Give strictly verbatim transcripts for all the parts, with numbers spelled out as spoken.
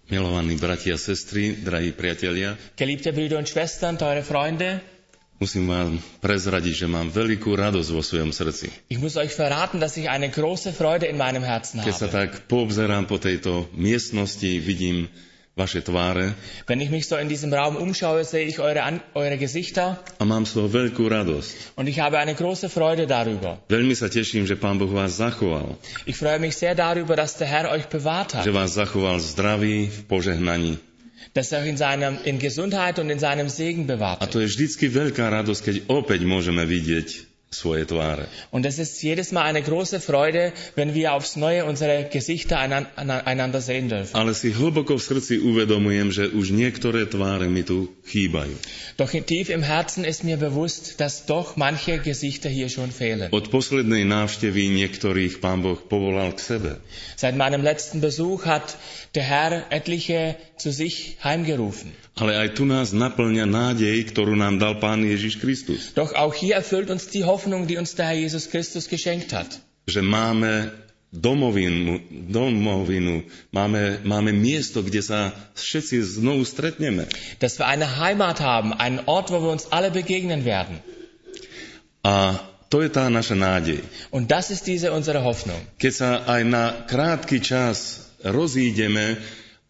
Milovaní bratia a sestry, drahí priatelia, Geliebte Brüder und Schwestern, teure Freunde, musím vám prezradiť, že mám veľkú radosť vo svojom srdci. ich muss euch verraten, dass ich eine große Freude in meinem Herzen Keď sa habe. tak poobzerám po tejto miestnosti, vidím vaše tváre Wenn ich mich so in diesem Raum umschaue, sehe ich eure, An- eure Gesichter a mám z toho veľkú radosť. und ich habe eine große Freude darüber. Veľmi sa teším, že Pán Boh vás zachoval, Ich freue mich sehr darüber, dass der Herr euch bewahrt hat, že vás zachoval v zdraví, v požehnaní. dass er euch in, seinem, in Gesundheit und in seinem Segen bewahrt A hat. to je vždycky veľká radosť, keď opäť môžeme vidieť svoje tváre. Und es ist jedes Mal eine große Freude, wenn wir aufs Neue unsere Gesichter einan- einander sehen dürfen. Ale si hlboko v srdci uvedomujem, že už niektoré tváre mi tu chýbajú. Doch tief im Herzen ist mir bewusst, dass doch manche Gesichter hier schon fehlen. Od poslednej návštevy niektorých Pán Boh povolal k sebe. Seit meinem letzten Besuch hat der Herr etliche zu sich heimgerufen. Ale aj tu nás naplňa nádej, ktorú nám dal Pán Ježiš Kristus. Doch auch hier erfüllt uns die Hoffnung, die uns der Herr Jesus Christus geschenkt hat. Že máme domovinu, domovinu máme, máme miesto, kde sa všetci znovu stretneme. Dass wir eine Heimat haben, einen Ort, wo wir uns alle begegnen werden. A to je tá naša nádej. Und das ist diese unsere Hoffnung. Keď sa aj na krátky čas rozídeme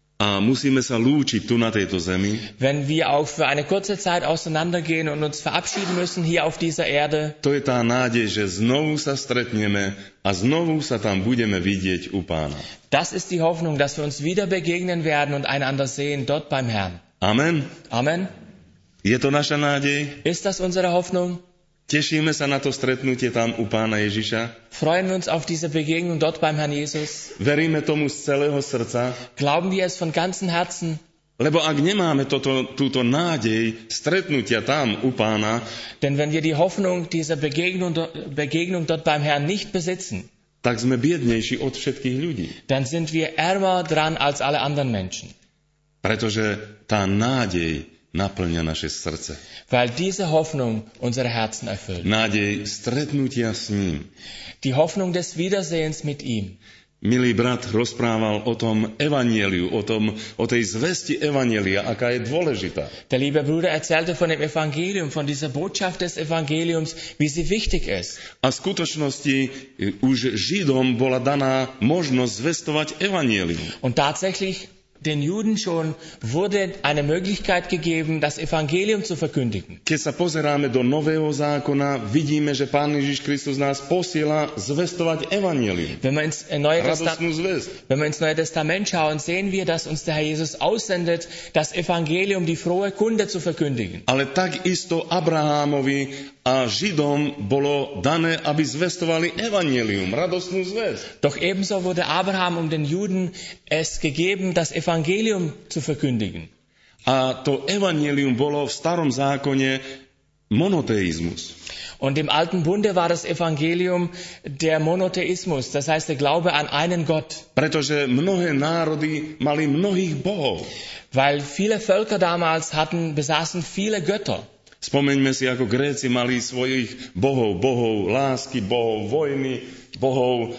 a musíme sa lúčiť tu na tejto zemi, Wenn wir auch für eine kurze Zeit auseinandergehen und uns verabschieden müssen hier auf dieser Erde, to je tá nádej, že znovu sa stretneme a znovu sa tam budeme vidieť u Pána. das ist die Hoffnung, dass wir uns wieder begegnen werden und einander sehen dort beim Herrn. Amen. Amen. Je to naša nádej? Ist das unsere Hoffnung? Tešíme sa na to stretnutie tam u Pána Ježiša? Freuen wir uns auf diese Begegnung dort beim Herrn Jesus? Veríme tomu z celého srdca? Glauben wir es von ganzem Herzen? Lebo ak nemáme toto, túto nádej stretnutia tam u Pána, Denn wenn wir die Hoffnung dieser Begegnung, Begegnung dort beim Herrn nicht besitzen, tak sme biednejší od všetkých ľudí. dann sind wir ärmer dran als alle anderen Menschen. Pretože tá nádej naplňa naše srdce. Weil diese Hoffnung unsere Herzen erfüllt. Nádej stretnutia s ním. Die Hoffnung des Wiedersehens mit ihm. Milý brat rozprával o tom evanjeliu, o, tom, o tej zvesti evanjelia, aká je dôležitá. Der liebe Bruder erzählte von dem Evangelium, von dieser Botschaft des Evangeliums, wie sie wichtig ist. A v skutočnosti už Židom bola daná možnosť zvestovať evanjelium. Und tatsächlich den Juden schon wurde eine Möglichkeit gegeben, das Evangelium zu verkündigen. Keď sa pozeráme do Nového zákona, vidíme, že Pán Ježiš Kristus nás posiela zvestovať evanjelium. Wenn wir ins Neue Testament, Radostnú zvesť. wenn wir ins Neue Testament schauen, sehen wir, dass uns der Herr Jesus aussendet, das Evangelium, die frohe Kunde zu verkündigen. Ale takisto Abrahámovi a Židom bolo dané, aby zvestovali evanjelium, radostnú zvesť. Doch ebenso wurde Abraham um den Juden es gegeben, das Evangelium zu verkündigen. A to evanjelium bolo v starom zákone monoteizmus. Und im Alten Bunde war das Evangelium der Monotheismus, das heißt der Glaube an einen Gott. Pretože mnohé národy mali mnohých bohov. Weil viele Völker damals hatten, besaßen viele Götter. Spomeňme si, ako Gréci mali svojich bohov, bohov lásky, bohov vojny, bohov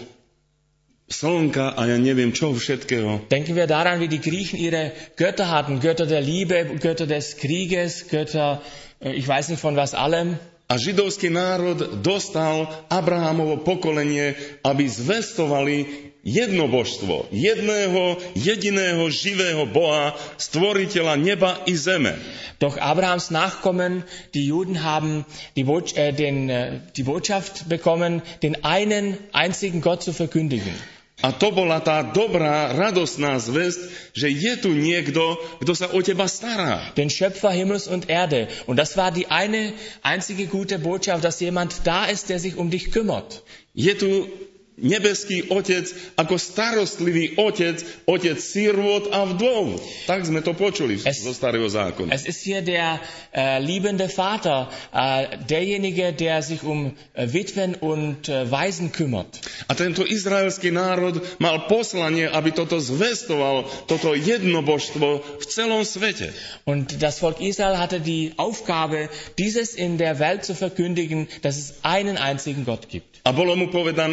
slnka a ja neviem čo všetkého. Denken wir daran, wie die Griechen ihre Götter hatten. Götter der Liebe, Götter des Krieges, Götter, äh, ich weiß nicht von was allem. A židovský národ dostal Abrahámovo pokolenie, aby zvestovali jedno božstvo, jedného, jediného živého Boha, stvoriteľa neba i zeme. Doch Abrahams Nachkommen, die Juden haben die, Bo- äh, den, äh, die Botschaft bekommen, den einen einzigen Gott zu verkündigen. A to bola tá dobrá, radostná zvesť, že je tu niekto, kto sa o teba stará. Den Schöpfer Himmels und Erde. Und das war die eine einzige gute Botschaft, dass jemand da ist, der sich um dich kümmert. Je tu nebeský otec ako starostlivý otec, otec sirôt a vdov. Tak sme to počuli Es- zo starého zákona. Es ist hier der äh, liebende Vater, äh, derjenige, der sich um äh, Witwen und äh, Waisen kümmert. A tento izraelský národ mal poslanie, aby toto zvestoval, toto jednobožstvo v celom svete. Und das Volk Israel hatte die Aufgabe, dieses in der Welt zu verkündigen, dass es einen einzigen Gott gibt. A bolo mu povedané, ty si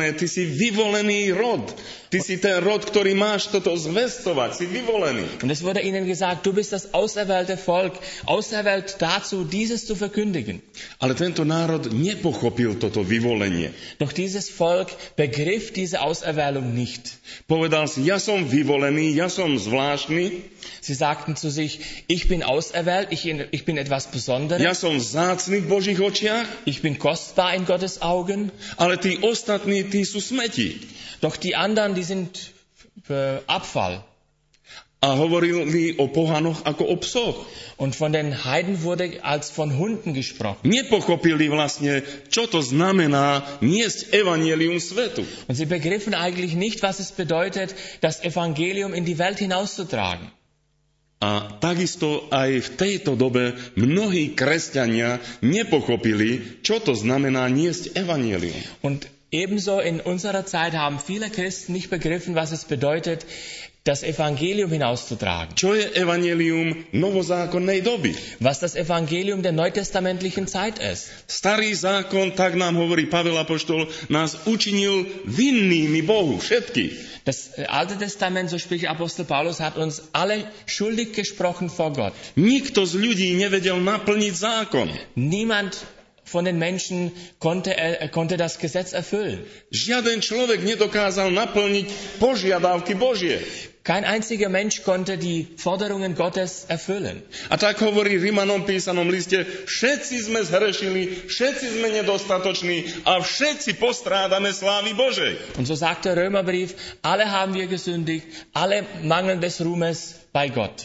vyvolený rod. Ty si ten rod, ktorý máš toto zvestovať. Si vyvolený. Und es wurde ihnen gesagt, du bist das auserwählte Volk, auserwählt dazu, dieses zu verkündigen. Ale tento národ nepochopil toto vyvolenie. Doch dieses Volk begriff diese Auserwählung nicht. Povedal si, ja som vyvolený, ja som zvláštny. Sie sagten zu sich, ich bin auserwählt, ich, ich bin etwas Besonderes. Ja som vzácny v Božích očiach. Ich bin kostbar in Gottes Augen. Ale tí ostatní, tí sú smeti. Doch die anderen, die sind äh, Abfall. A hovorili o pohanoch ako o psoch. Und von den Heiden wurde als von Hunden gesprochen. Nepochopili vlastne, čo to znamená niesť evanjelium svetu. Und sie begriffen eigentlich nicht, was es bedeutet, das Evangelium in die Welt hinauszutragen. A takisto aj v tejto dobe mnohí kresťania nepochopili, čo to znamená niesť evanjelium. Und ebenso in unserer Zeit haben viele Christen nicht begriffen, was es bedeutet, das Evangelium hinauszutragen. Čo je evanjelium novozákonnej doby? Was das Evangelium der neutestamentlichen Zeit ist. Starý zákon, tak nám hovorí Pavel apoštol, nás učinil vinnými Bohu, všetkých. Das Alte Testament, so spricht Apostel Paulus, hat uns alle schuldig gesprochen vor Gott. Nikto z ľudí nevedel naplniť zákon. Niemand von den Menschen konnte, er, konnte das Gesetz erfüllen. Žiaden človek nedokázal naplniť požiadavky Božie. Kein einziger Mensch konnte die Forderungen Gottes erfüllen. A tak hovorí Rimanom písanom liste, všetci sme zhrešili, všetci sme nedostatoční a všetci postrádame slávy Božej. Und so sagt der Römerbrief, alle haben wir gesündigt, alle mangeln des Ruhmes bei Gott.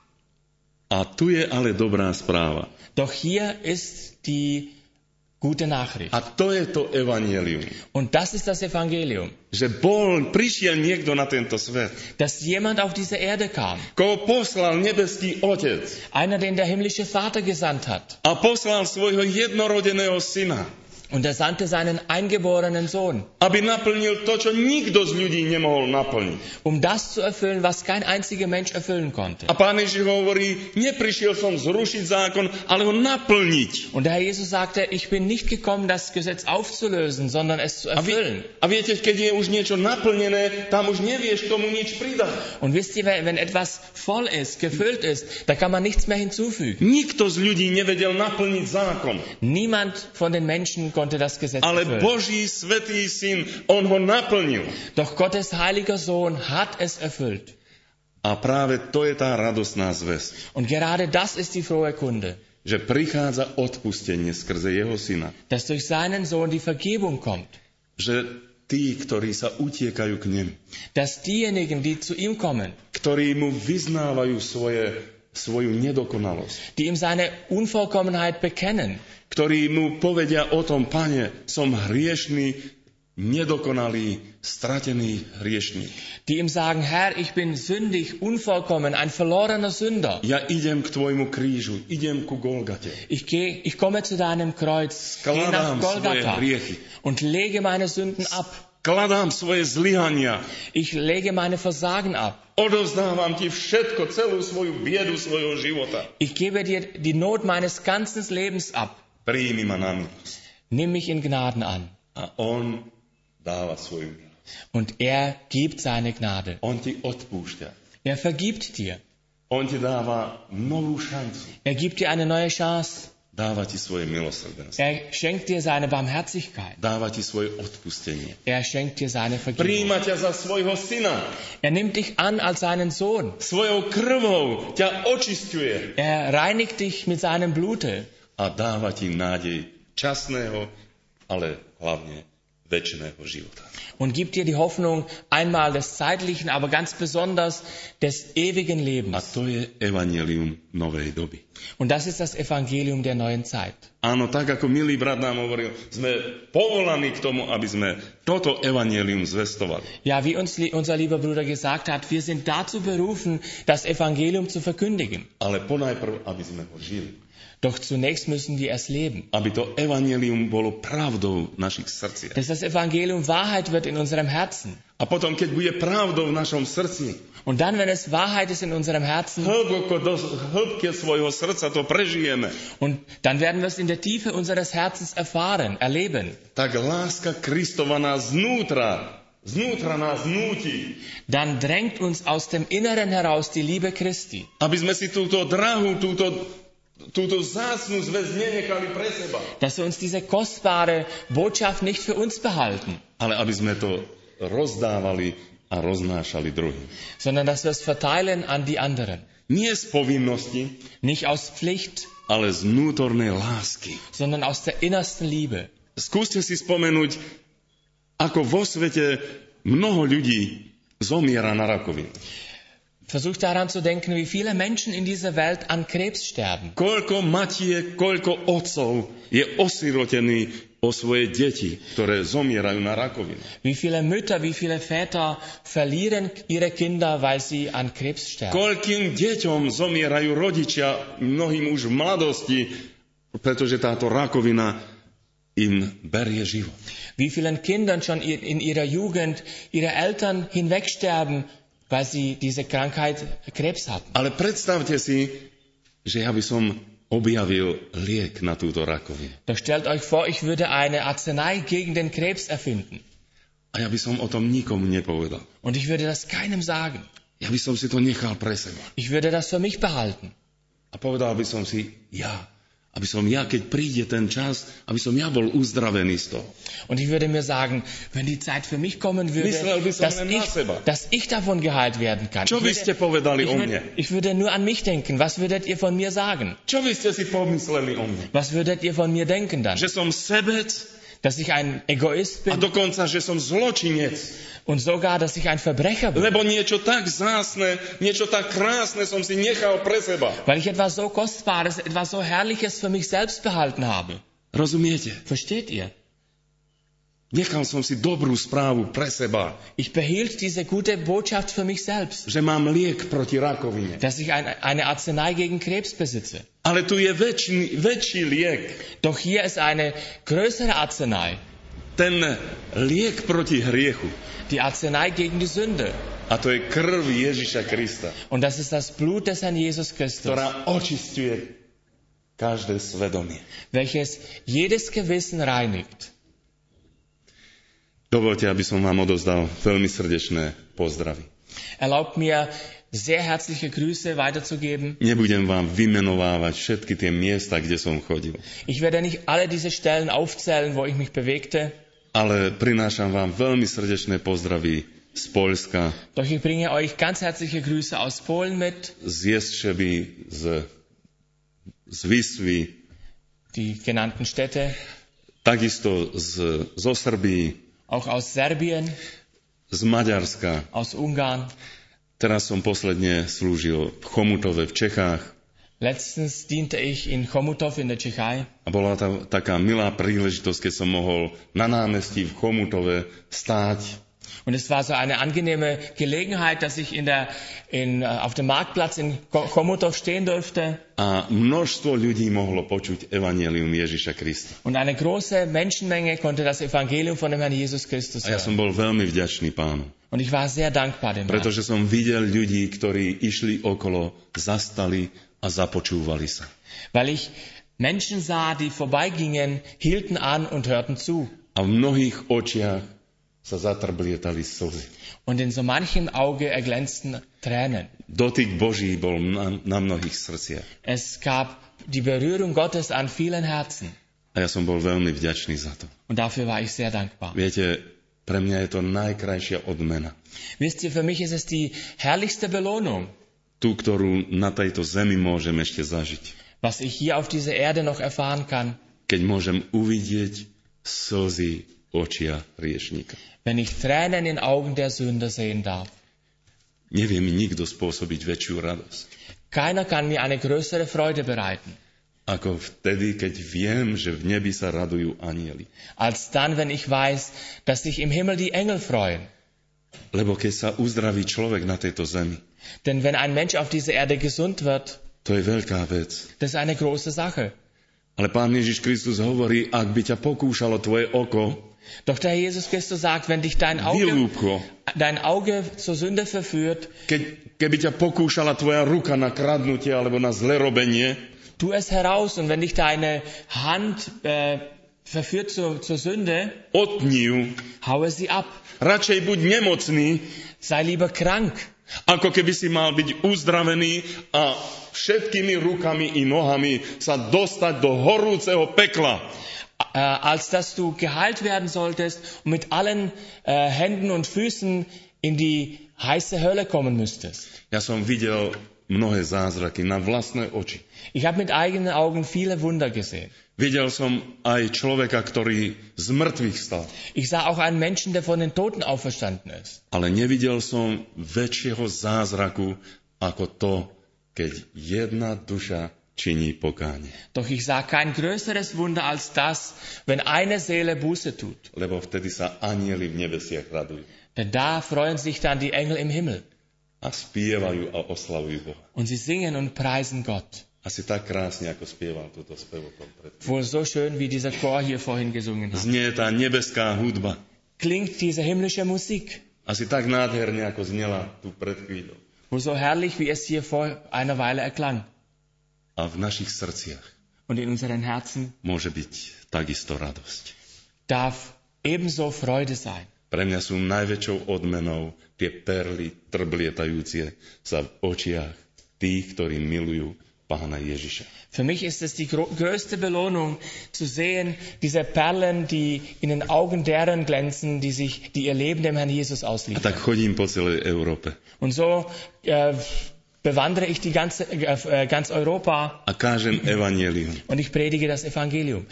A tu je ale dobrá správa. Doch hier ist die gute Nachricht. A to je to evanjelium. Und das ist das Evangelium. Že bol, prišiel niekto na tento svet. Dass jemand auf diese Erde kam. Koho poslal nebeský Otec. Einer, den der himmlische Vater gesandt hat. A poslal svojho jednorodeného syna. Und er sandte seinen eingeborenen Sohn. Aby naplnil to, čo nikto z ľudí nemohol naplniť. Um das zu erfüllen, was kein einziger Mensch erfüllen konnte. A Pán Ježiš hovorí, neprišiel som zrušiť zákon, ale ho naplniť. Und der Herr Jesus sagte, ich bin nicht gekommen, das Gesetz aufzulösen, sondern es zu erfüllen. A, vy, a viete, keď je už niečo naplnené, tam už nevieš tomu nič pridať. Und wisst ihr, wenn etwas voll ist, gefüllt ist, da kann man nichts mehr hinzufügen. Nikto z ľudí nevedel naplniť zákon. Niemand von den Menschen konnte das Gesetz Ale erfüllen. Boží svätý syn, on ho naplnil. Doch Gottes heiliger Sohn hat es erfüllt. A práve to je tá radosná zvesť. Und gerade das ist die frohe Kunde. Že prichádza odpustenie skrze jeho syna. Dass durch seinen Sohn die Vergebung kommt. Že tí, ktorí sa utiekajú k nemu. Dass diejenigen, die zu ihm kommen. Ktorí mu vyznávajú svoje, svoju nedokonalosť. Die ihm seine Unvollkommenheit bekennen. Ktorí mu povedia o tom, Pane, som hriešný, nedokonalý, stratený hriešník. Die ihm sagen, Herr, ich bin sündig, unvollkommen, ein verlorener Sünder. Ja idem k tvojmu krížu, idem ku Golgate. Ich, geh, ich komme zu deinem Kreuz, gehe nach Golgatha und lege meine Sünden ab. Kladám svoje zlyhania. Ich lege meine Versagen ab. Odovzdávam ti všetko, celú svoju biedu svojho života. Ich gebe dir die Not meines ganzen Lebens ab. Príjmi ma na milosť. Nimm mich in Gnaden an. A on dáva svoju milosť. Und er gibt seine Gnade. On ti odpúšťa. Er vergibt dir. On ti dáva novú šancu. Er gibt dir eine neue Chance. Dáva ti svoje milosrdenstvo. Er schenkt dir seine Barmherzigkeit. Dáva ti svoje odpustenie. Er schenkt dir seine Vergebung. Prijíma ťa za svojho syna. Er nimmt dich an als seinen Sohn. Svojou krvou ťa očisťuje. Er reinigt dich mit seinem Blute. A dáva ti nádej časného, ale hlavne večného života. Und gibt dir die Hoffnung einmal des zeitlichen, aber ganz besonders des ewigen A Lebens. to je evanjelium novej doby. Und das ist das Evangelium der neuen Zeit. Áno, tak ako milý brat nám hovoril, sme povolaní k tomu, aby sme toto evanjelium zvestovali. Ja, wie uns unser lieber Bruder gesagt hat, wir sind dazu berufen, das Evangelium zu verkündigen. Ale ponajprv, aby sme ho žili. Doch zunächst müssen wir es leben. Aby to evanjelium bolo pravdou v našich srdciach. Dass das Evangelium Wahrheit wird in unserem Herzen. A potom, keď bude pravdou v našom srdci, Und dann, wenn es Wahrheit ist in unserem Herzen, hlboko do hĺbke svojho srdca to prežijeme, und dann werden wir es in der Tiefe unseres Herzens erfahren, erleben, tak láska Kristova nás znútra, znútra nás núti, dann drängt uns aus dem Inneren heraus die Liebe Christi, aby sme si túto drahu, túto, túto vzácnu zväzť nenechali pre seba, dass wir uns diese kostbare Botschaft nicht für uns behalten, ale aby sme to rozdávali a roznášali druhým. sondern dass wir es verteilen an die anderen. Nie z povinnosti, Nicht aus Pflicht, ale z vnútornej lásky. sondern aus der innersten Liebe. Skúste si spomenúť, ako vo svete mnoho ľudí zomiera na rakovinu. Versucht daran zu denken, wie viele Menschen in dieser Welt an Krebs sterben. Koľko matiek, koľko otcov je osirotený o svoje deti, ktoré zomierajú na rakovinu. Wie viele Mütter, wie viele Väter verlieren ihre Kinder, weil sie an Krebs sterben. Koľkým deťom zomierajú rodičia, mnohým už v mladosti, pretože táto rakovina im berie život. Wie vielen Kindern schon in ihrer Jugend ihre Eltern hinwegsterben, weil sie diese Krankheit Krebs hatten. Ale predstavte si, že ja by som objavil liek na túto rakovinu. Doch stellt euch vor, ich würde eine Arznei gegen den Krebs erfinden. A ja by som o tom nikomu nepovedal. Und ich würde das keinem sagen. Ja by som si to nechal pre seba. Ich würde das für mich behalten. A povedal by som si, ja, aby som ja, keď príde ten čas, aby som ja bol uzdravený z toho. Und ich würde mir sagen, wenn die Zeit für mich kommen würde, Myslel by som dass len ich, na seba. dass ich davon geheilt werden kann. Čo Ich by würde, ste povedali ich, o würde, mne? ich würde nur an mich denken. Was würdet ihr von mir sagen? Čo by ste si pomysleli o mne? Was würdet ihr von mir denken dann? Že som sebec Dass ich ein Egoist a bin dokonca, že som zločinec. und sogar, dass ich ein Verbrecher bin. Lebo niečo tak zásne, niečo tak krásne som si nechal pre seba. Weil ich etwas so Kostbares, etwas so Herrliches für mich selbst behalten habe. Rozumiete? Versteht ihr? Nechal som si dobrú správu pre seba, Ich behielt diese gute Botschaft für mich selbst, že mám liek proti rakovine. dass ich ein, eine Arznei gegen Krebs besitze. Ale tu je väčší, väčší liek. Doch hier ist eine größere Arznei, Ten liek proti hriechu. die Arznei gegen die Sünde. A to je krv Ježiša Krista, Und das ist das Blut des Herrn Jesus Christus, ktorá očisťuje každé svedomie. welches jedes Gewissen reinigt. Dovolte, aby som vám odozdal veľmi srdečné pozdravy. Erlaubt mir, sehr herzliche Grüße weiterzugeben. Nebudem vám vymenovávať všetky tie miesta, kde som chodil, Ich werde nicht alle diese Stellen aufzählen, wo ich mich bewegte, ale prinášam vám veľmi srdečné pozdravy z Poľska, doch ich bringe euch ganz herzliche Grüße aus Polen mit, z Jestřeby, z, z Visvy, die genannten Städte, takisto z, zo Srbii, auch aus Serbien, z Maďarska. aus Ungarn. Teraz som posledne slúžil v Chomutove v Čechách Letztens diente ich in Chomutov in der Tschechei a bola tam taká milá príležitosť, keď som mohol na námestí v Chomutove stáť und es war so eine angenehme Gelegenheit, dass ich in der, in, äh, auf dem Marktplatz in Ko- Chomutov stehen durfte a množstvo ľudí mohlo počuť evanjelium Ježiša Krista. und eine große Menschenmenge konnte das Evangelium von dem Herrn Jesus Christus A ja som hören. bol veľmi vďačný Pánu, Und ich war sehr dankbar dem Herrn, pretože som videl ľudí, ktorí išli okolo, zastali a započúvali sa. weil ich Menschen sah, die vorbeigingen, hielten an und hörten zu. A v mnohých očiach sa zatrblietali slzy. Und in so manchem Auge erglänzten Tränen. Dotyk Boží bol na, na mnohých srdciach. Es gab die Berührung Gottes an vielen Herzen. A ja som bol veľmi vďačný za to. Und dafür war ich sehr dankbar. Viete, pre mňa je to najkrajšia odmena. Wisst ihr, für mich ist es die herrlichste Belohnung, Tú, ktorú na tejto zemi môžem ešte zažiť. was ich hier auf dieser Erde noch erfahren kann, Keď môžem uvidieť slzy očia hriešníka. wenn ich Tränen in Augen der Sünder sehen darf. Nevie mi nikto spôsobiť väčšiu radosť, Keiner kann mir eine größere Freude bereiten, ako vtedy, keď viem, že v nebi sa radujú anjeli. als dann, wenn ich weiß, dass sich im Himmel die Engel freuen. Lebo keď sa uzdraví človek na tejto zemi, Denn wenn ein Mensch auf dieser Erde gesund wird, to je veľká vec. das ist eine große Sache. Ale Pán Ježiš Kristus hovorí, ak by ťa pokúšalo tvoje oko, Doch der Herr Jesus Christus sagt, wenn dich dein Auge, vylúbko, dein Auge zur Sünde verführt, keď, keby ťa pokúšala tvoja ruka na kradnutie alebo na zlerobenie, tu es heraus. Und wenn dich deine Hand äh, verführt zur, zur Sünde, otni ju. haue sie ab. Radšej buď nemocný, Sei lieber krank, ako keby si mal byť uzdravený a všetkými rukami i nohami sa dostať do horúceho pekla. äh, als dass du geheilt werden solltest und mit allen äh, Händen und Füßen in die heiße Hölle kommen müsstest. Ja som videl mnohé zázraky na vlastné oči. Ich habe mit eigenen Augen viele Wunder gesehen. Videl som aj človeka, ktorý z mŕtvych stal. Ich sah auch einen Menschen, der von den Toten auferstanden ist. Ale nevidel som väčšieho zázraku ako to, keď jedna duša činí pokánie. Doch ich sah kein größeres Wunder als das, wenn eine Seele Buße tut. Lebo vtedy sa anjeli v nebesiach radujú. Denn da freuen sich dann die Engel im Himmel. A spievajú a oslavujú Boha. Und sie singen und preisen Gott. Asi tak krásne, ako spieval túto spevokon predtým. Wohl so schön, wie dieser Chor hier vorhin gesungen hat. Znie tá nebeská hudba. Klingt diese himmlische Musik. Asi tak nádherne, ako znela tu pred chvíľou. Wohl so herrlich, wie es hier vor einer Weile erklang. A v našich srdciach Und in unseren Herzen môže byť takisto radosť. darf ebenso Freude sein. Pre mňa sú najväčšou odmenou tie perly trblietajúce sa v očiach tých, ktorí milujú Pána Ježiša. Für mich ist es die gro- größte Belohnung zu sehen, diese Perlen, die in den Augen deren glänzen, die sich, die ihr Leben dem Herrn Jesus A ausliefern. tak chodím po celej Európe Und so äh, bewandere ich die ganze, äh, ganz Europa a kážem evanjelium und ich predige das Evangelium.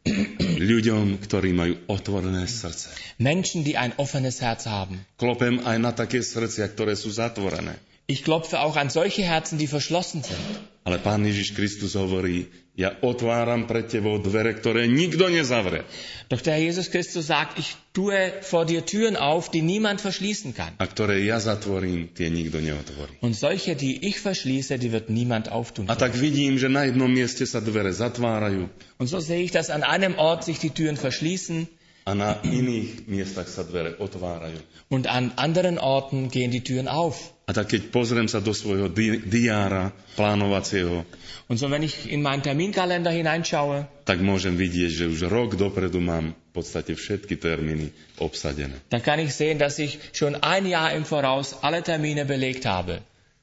ľuďom, ktorí majú otvorené srdce. Menschen, die ein offenes Herz haben. Klopem aj na také srdcia, ktoré sú zatvorené. Ich klopfe auch an solche Herzen, die verschlossen sind. Ale Pán Ježiš Kristus hovorí, ja otváram pred tebou dvere, ktoré nikto nezavre. Doch der Herr Jesus Christus sagt, ich tue vor dir Türen auf, die niemand verschließen kann. A ktoré ja zatvorím, tie nikto neotvorí. Und solche, die ich verschließe, die wird niemand auftun A können. tak vidím, že na jednom mieste sa dvere zatvárajú Und so sehe ich, dass an einem Ort sich die Türen verschließen a na iných miestach sa dvere otvárajú. und an anderen Orten gehen die Türen auf. A tak keď pozriem sa do svojho di- diára plánovacieho, Und so, wenn ich in meinen Terminkalender hineinschaue, tak môžem vidieť, že už rok dopredu mám v podstate všetky termíny obsadené. dann kann ich sehen, dass ich schon ein Jahr im Voraus alle Termine belegt habe.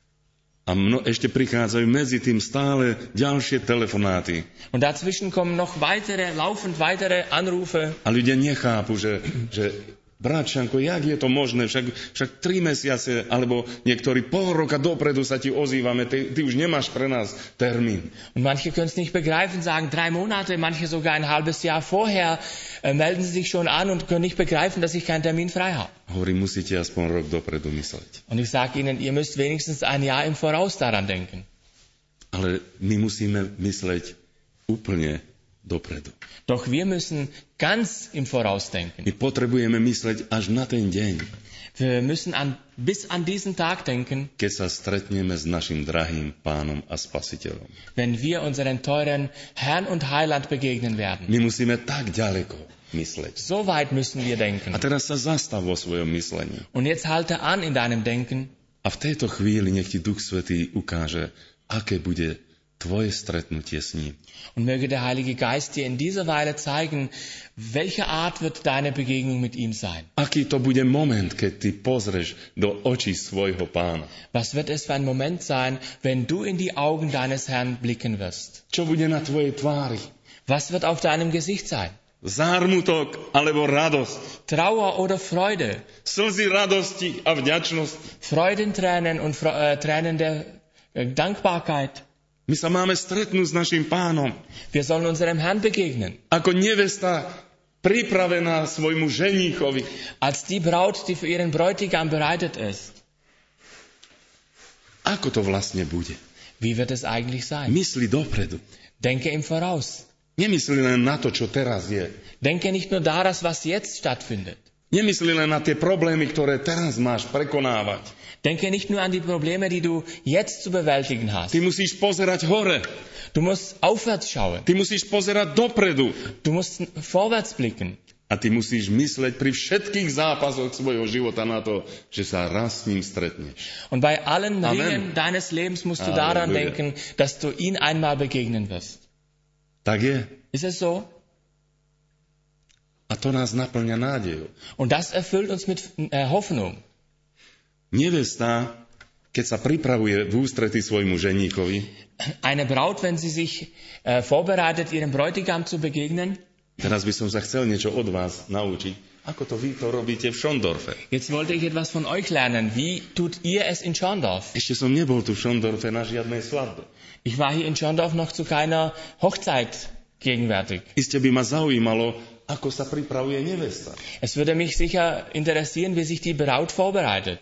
A mno, ešte prichádzajú medzi tým stále ďalšie telefonáty. Und dazwischen kommen noch weitere, laufend weitere Anrufe. A ľudia nechápu, že, že bratčanko, jak je to možné? Však, však tri mesiace, alebo niektorí pol roka dopredu sa ti ozývame, ty, ty už nemáš pre nás termín. Und manche können es nicht begreifen, sagen drei Monate, manche sogar ein halbes Jahr vorher äh, melden sie sich schon an und können nicht begreifen, dass ich keinen Termin frei habe. Hovorím, musíte aspoň rok dopredu mysleť. Und ich sage ihnen, ihr müsst wenigstens ein Jahr im Voraus daran denken. Ale my musíme mysleť úplne dopredu. Doch wir müssen ganz im Voraus denken. My potrebujeme mysleť až na ten deň, Wir müssen an, bis an diesen Tag denken, keď sa stretneme s našim drahým Pánom a Spasiteľom. wenn wir unseren teuren Herrn und Heiland begegnen werden. My musíme tak ďaleko mysleť. So weit müssen wir denken. A teraz sa zastav vo svojom myslení. Und jetzt halte an in deinem Denken. A v tejto chvíli nech ti Duch Svätý ukáže, aké bude tvoje stretnutie s ním. Und möge der Heilige Geist dir in dieser Weile zeigen, welche Art wird deine Begegnung mit ihm sein. Aký to bude moment, keď ty pozrieš do očí svojho Pána. Was wird es für ein Moment sein, wenn du in die Augen deines Herrn blicken wirst? Čo bude na tvojej tvári? Was wird auf deinem Gesicht sein? Zármutok alebo radosť? Trauer oder Freude? Slzy radosti a vďačnosť? Freudentränen und äh, Tränen der äh, Dankbarkeit? My sa máme stretnúť s našim Pánom. Wir sollen unserem Herrn begegnen. Ako nevesta pripravená svojmu ženíchovi. Als die Braut, die für ihren Bräutigam bereitet ist. Ako to vlastne bude? Wie wird es eigentlich sein? Mysli dopredu. Denke im Voraus. Nemysli len na to, čo teraz je. Denke nicht nur daran, was jetzt stattfindet. Nemysli len na tie problémy, ktoré teraz máš prekonávať. Denke nicht nur an die Probleme, die du jetzt zu bewältigen hast. Ty musíš pozerať hore. Du musst aufwärts schauen. Ty musíš pozerať dopredu. Du musst vorwärts blicken. A A ty musíš mysleť pri všetkých zápasoch svojho života na to, že sa raz s ním stretneš. Und bei allen Amen. Ringen deines Lebens musst du Halleluja. daran denken, dass du ihn einmal begegnen wirst. Tak je. Ist es so? A to nás naplňa nádejou. Und das erfüllt uns mit äh, Hoffnung. Nevesta, keď sa pripravuje v ústretí svojmu ženíkovi, Eine Braut, wenn sie sich äh, vorbereitet, ihrem Bräutigam zu begegnen. teraz by som sa chcel niečo od vás naučiť. Ako to vy to robíte v Schondorfe? Jetzt wollte ich etwas von euch lernen. Wie tut ihr es in Schorndorf? Ešte som nebol tu v Schondorfe na žiadnej svadbe. Ich war hier in Schorndorf noch zu keiner Hochzeit gegenwärtig. Iste by ma zaujímalo, ako sa pripravuje nevesta. Es würde mich sicher interessieren, wie sich die Braut vorbereitet.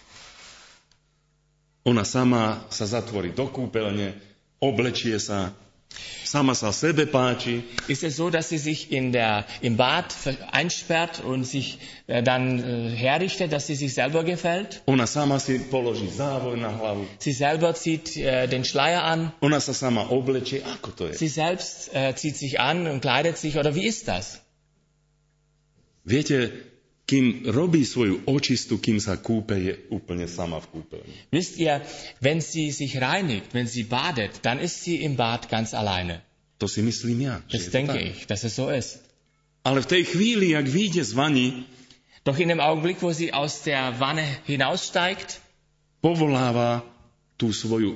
Ona sama sa zatvorí do kúpeľne, oblečie sa, sama sa sebe páči, Ist es so, dass sie sich in der, im Bad einsperrt und sich äh, dann äh, herrichtet, dass sie sich selber gefällt? ona sama si položí závoj na hlavu, Sie selber zieht äh, den Schleier an. ona sa sama oblečie. Ako to je? Sie selbst äh, zieht sich an und kleidet sich. Oder wie ist das? Viete, kým robí svoju očistu, kým sa kúpe, je úplne sama v kúpeľni. Wisst ihr, wenn sie sich reinigt, wenn sie badet, dann ist sie im Bad ganz alleine. To si myslím ja. Že je Das to denke tak. ich, dass es so ist. Ale v tej chvíli, jak vyjde z vani, Doch in dem Augenblick, wo sie aus der Wanne hinaussteigt, povoláva tú svoju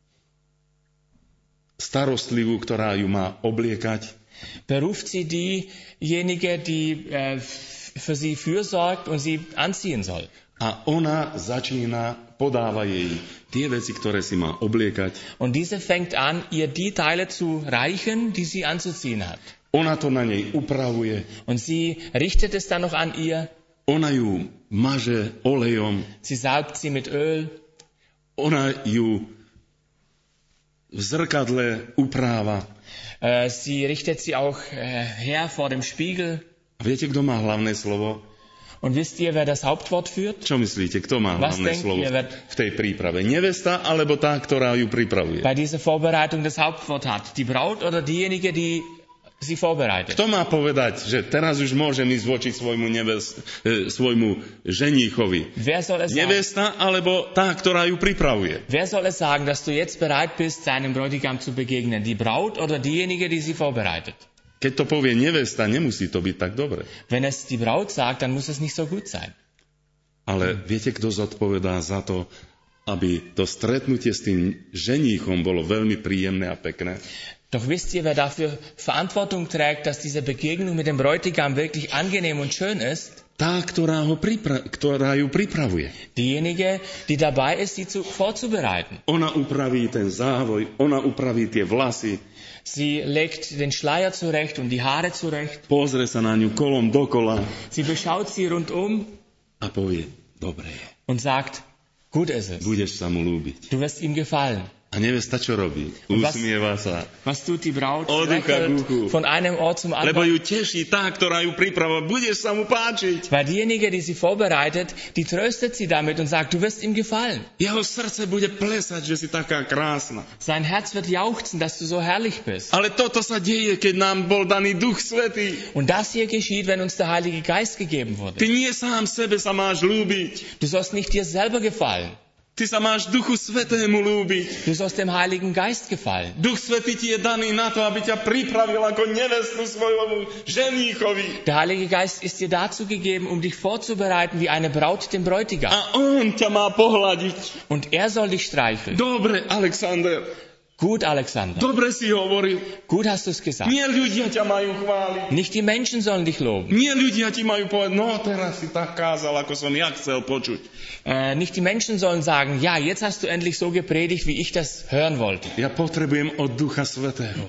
starostlivú, ktorá ju má obliekať, beruft sie diejenige, die äh, für sie fürsorgt und sie anziehen soll. a ona začína, podáva jej tie veci, ktoré si má obliekať. Und diese fängt an, ihr die Teile zu reichen, die sie anzuziehen hat. Ona to na nej upravuje, Und sie richtet es dann noch an ihr, ona ju maže olejom, sie salbt sie mit Öl, ona ju v zrkadle upráva. äh, sie richtet sie auch äh, her vor dem Spiegel. A viete, kto má hlavné slovo? Und wisst ihr, wer das Hauptwort führt? Čo myslíte, kto má Was hlavné denkt slovo ihr, wer- v tej príprave? Nevesta alebo tá, ktorá ju pripravuje? Bei dieser Vorbereitung das Hauptwort hat. Die Braut oder diejenige, die sie vorbereitet. Kto má povedať, že teraz už môžem ísť voči svojmu, nevest, e, svojmu ženíchovi? Wer soll es sagen? Nevesta alebo tá, ktorá ju pripravuje? Wer soll es sagen, dass du jetzt bereit bist, seinem Bräutigam zu begegnen? Die Braut oder diejenige, die sie vorbereitet? Keď to povie nevesta, nemusí to byť tak dobre. Wenn es die Braut sagt, dann muss es nicht so gut sein. Ale viete, kto zodpovedá za to, aby to stretnutie s tým ženíchom bolo veľmi príjemné a pekné? Doch wisst ihr, wer dafür Verantwortung trägt, dass diese Begegnung mit dem Bräutigam wirklich angenehm und schön ist? Tá, ktorá, ho pripra- ktorá ju pripravuje. Diejenige, die dabei ist, sie zu, vorzubereiten. Ona upraví ten závoj, ona upraví tie vlasy, Sie legt den Schleier zurecht und die Haare zurecht. pozrie sa na ňu kolom dokola Sie beschaut sie rundum a povie, dobre je, und sagt, gut ist es. budeš sa mu ľúbiť. Du wirst ihm gefallen. A nevesta čo robí? was- Usmieva sa. Was tut die Braut? Od ucha k Lächelt uchu. von einem Ort zum Lebo anderen. ju teší tá, ktorá ju pripravuje. Budeš sa mu páčiť. Weil diejenige, die sie vorbereitet, die tröstet sie damit und sagt, du wirst ihm gefallen. Jeho srdce bude plesať, že si taká krásna. Sein Herz wird jauchzen, dass du so herrlich bist. Ale toto sa deje, keď nám bol daný Duch Svätý. Und das hier geschieht, wenn uns der Heilige Geist gegeben wurde. Ty nie sám sebe sa máš ľúbiť. Du sollst nicht dir selber gefallen. Ty sa máš Duchu Svätému ľúbiť. Du sollst dem Heiligen Geist gefallen. Duch Svätý ti je daný na to, aby ťa pripravil ako nevestu svojmu ženíchovi. Der Heilige Geist ist dir dazu gegeben, um dich vorzubereiten wie eine Braut dem Bräutigam. A on ťa má pohľadiť. Und er soll dich streicheln. Dobre, Alexander. Gut, Alexander. Dobre si hovoril. Gut hast du es gesagt. Nie ľudia ťa majú chváliť. Nicht die Menschen sollen dich loben. Nie ľudia ti majú povedať, no teraz si tak kázal, ako som ja chcel počuť. Äh, nicht die Menschen sollen sagen, ja, jetzt hast du endlich so gepredigt, wie ich das hören wollte. Ja potrebujem od Ducha Svätého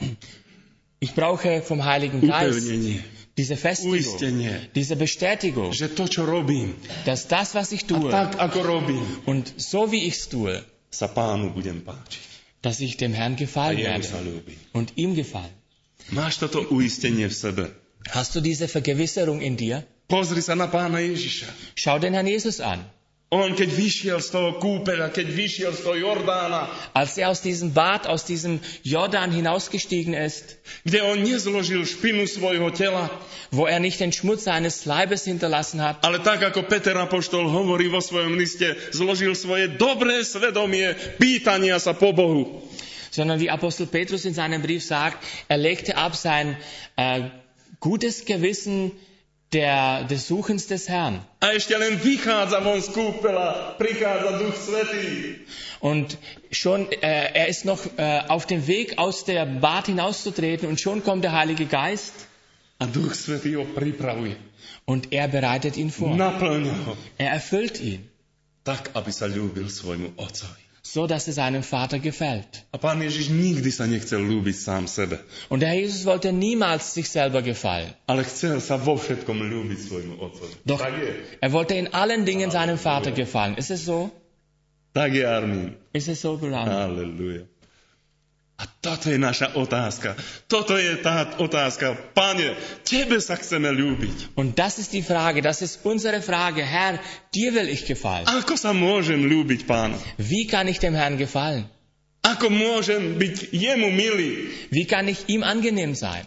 Ich brauche vom Heiligen Geist upevnenie, diese Festigung, uistenie, diese Bestätigung, že to, čo robím, dass das, was ich a tue tak, ako robím, und so wie ich es tue, sa Pánu budem páčiť. dass ich dem Herrn A gefallen jemu werde sa ľúbi. und ihm gefallen. Máš toto uistenie v sebe. Hast du diese Vergewisserung in dir? Pozri sa na Pána Ježiša. Schau den Herrn Jesus an. On, keď vyšiel z toho kúpeľa, keď vyšiel z toho Jordána, als er aus diesem Bad, aus diesem Jordan hinausgestiegen ist, kde on nezložil špinu svojho tela, wo er nicht den Schmutz seines Leibes hinterlassen hat, ale tak, ako Peter apoštol hovorí vo svojom liste, zložil svoje dobré svedomie pýtania sa po Bohu. sondern wie Apostel Petrus in seinem Brief sagt, er legte ab sein äh, gutes Gewissen Der, des Suchens des Herrn. A ešte len vychádza von z kúpeľa, prichádza Duch Svätý. Und schon, äh, er ist noch äh, auf dem Weg, aus der Bad hinauszutreten, und schon kommt der Heilige Geist. A Duch Svätý ho pripravuje. Und er bereitet ihn vor. Naplňa ho. Er erfüllt ihn. Tak, aby sa ľúbil svojmu otcovi. So, dass er seinem Vater gefällt. A Pán Ježiš nikdy sa nechcel ľúbiť sám sebe. Und der Herr Jesus wollte niemals sich selber gefallen. Ale chcel sa vo všetkom ľúbiť svojmu otcovi. Doch Tak je. er wollte in allen Dingen seinem Vater gefallen. Ist es so? Tak je, Armin. Ist es so, Bruder? Halleluja. A toto je naša otázka. Toto je tá otázka. Pane, tebe sa chceme ľúbiť. Und das ist die Frage, das ist unsere Frage. Herr, dir will ich gefallen. Ako sa môžem ľúbiť Pána? Wie kann ich dem Herrn gefallen? Ako môžem byť jemu milý? Wie kann ich ihm angenehm sein?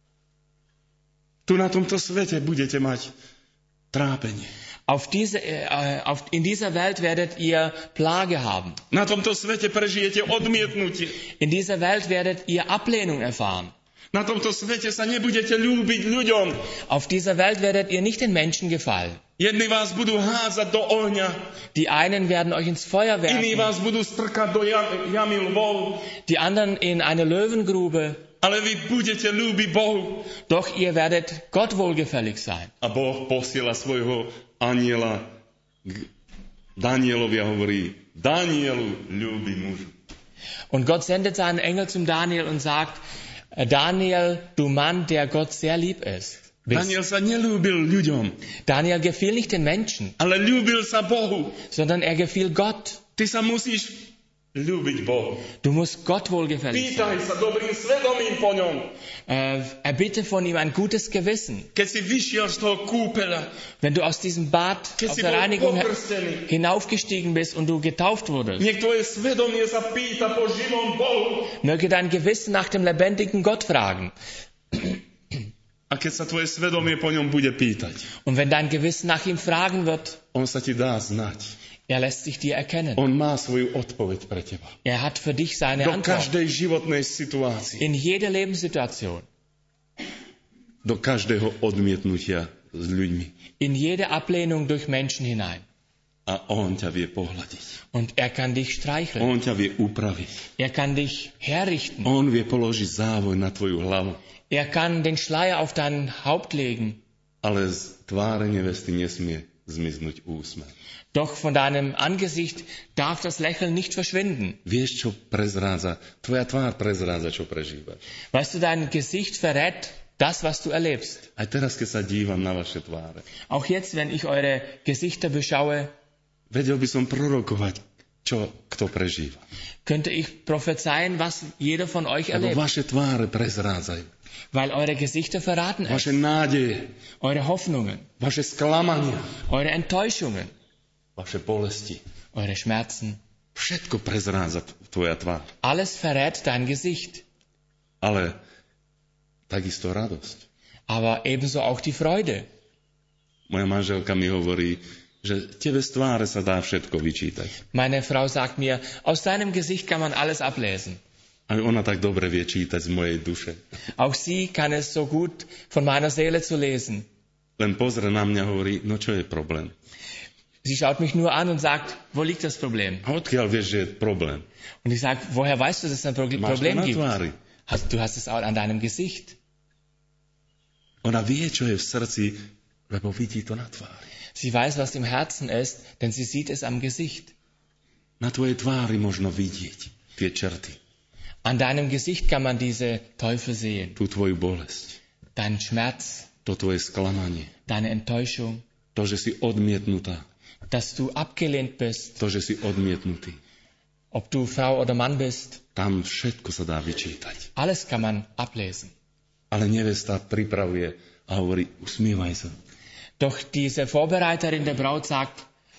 Tu na tomto svete budete mať trápenie. Auf diese, äh, auf, in dieser Welt werdet ihr Plage haben. Na tomto svete prežijete odmietnutie. In dieser Welt werdet ihr Ablehnung erfahren. Na tomto svete sa nebudete ľúbiť ľuďom. Auf dieser Welt werdet ihr nicht den Menschen gefallen. Jedni vás budú hádzať do ohňa, Die einen werden euch ins Feuer iní werfen, vás budú strkať do jam, jamy lvov, die anderen in eine Löwengrube. ale vy budete ľúbiť Bohu. Doch ihr werdet Gott wohlgefällig sein. A Boh posiela svojho aniela k Danielovi a hovorí, Danielu, ľúbi mužu. Und Gott sendet seinen Engel zum Daniel und sagt, Daniel, du Mann, der Gott sehr lieb ist. Bist. Daniel sa nelúbil ľuďom, Daniel gefiel nicht den Menschen, ale ľúbil sa Bohu. sondern er gefiel Gott. Ty sa musíš ľúbiť Bohu. Du musst Gott wohlgefällig sein. Pýtaj sa dobrým svedomím po ňom. Äh, erbitte von ihm ein gutes Gewissen. Keď si vyšiel z toho kúpeľa, Wenn du aus diesem Bad, keď aus si der bol Reinigung pokrstený, hinaufgestiegen bist und du getauft wurdest, nech tvoje svedomie sa pýta po živom Bohu. möge dein Gewissen nach dem lebendigen Gott fragen. A keď sa tvoje svedomie po ňom bude pýtať, Und wenn dein Gewissen nach ihm fragen wird, on sa ti dá znať. er lässt sich dir erkennen. On má svoju odpoveď pre teba. Er hat für dich seine Do Antwort. každej životnej situácie. In jeder Lebenssituation. Do každého odmietnutia s ľuďmi. In jede Ablehnung durch Menschen hinein. A on ťa vie pohľadiť. Und er kann dich streicheln. On ťa vie upraviť. Er kann dich herrichten. On vie položiť závoj na tvoju hlavu. Er kann den Schleier auf dein Haupt legen. Ale z tváre nevesty nesmie zmiznúť úsmev. Doch von deinem Angesicht darf das Lächeln nicht verschwinden. Vieš, čo prezrádza? Tvoja tvár prezrádza, čo prežívaš. Weißt du, dein Gesicht verrät das, was du erlebst. Aj teraz, keď sa dívam na vaše tváre, Auch jetzt, wenn ich eure Gesichter beschaue, vedel by som prorokovať, čo kto prežíva. könnte ich prophezeien, was jeder von euch Lebo erlebt. vaše tváre prezrádzajú. Weil eure Gesichter verraten es. Vaše nádeje, Eure Hoffnungen, vaše sklamania, eure Enttäuschungen, vaše bolesti. eure Schmerzen. Všetko prezrádza tvoja tvár. Alles verrät dein Gesicht. Ale takisto radosť. Aber ebenso auch die Freude. Moja manželka mi hovorí, že tebe z tváre sa dá všetko vyčítať. Meine Frau sagt mir, aus deinem Gesicht kann man alles ablesen. A ona tak dobre vie čítať z mojej duše. Auch sie kann es so gut von meiner Seele zu lesen. Len pozrie na mňa a hovorí, no čo je problém? Sie schaut mich nur an und sagt, wo liegt das Problem? A odkiaľ vieš, že je problém? Und ich sage, woher weißt du, dass es ein Pro- Máš to Problem na gibt? tvári. Hast, du hast es auch an deinem Gesicht. Ona vie, čo je v srdci, lebo vidí to na tvári. Sie weiß, was im Herzen ist, denn sie sieht es am Gesicht. Na tvojej tvári možno vidieť tie črty, An deinem Gesicht kann man diese Teufel sehen. tú tvoju bolesť, Deinen Schmerz, to tvoje sklamanie, deine Enttäuschung, to, že si odmietnutá, dass du abgelehnt bist, to, že si odmietnutý. ob du Frau oder Mann bist. Tam všetko sa dá vyčítať. Alles kann man ablesen. Ale nevesta pripravuje a hovorí, usmievaj sa. Doch diese Vorbereiterin der Braut sagt,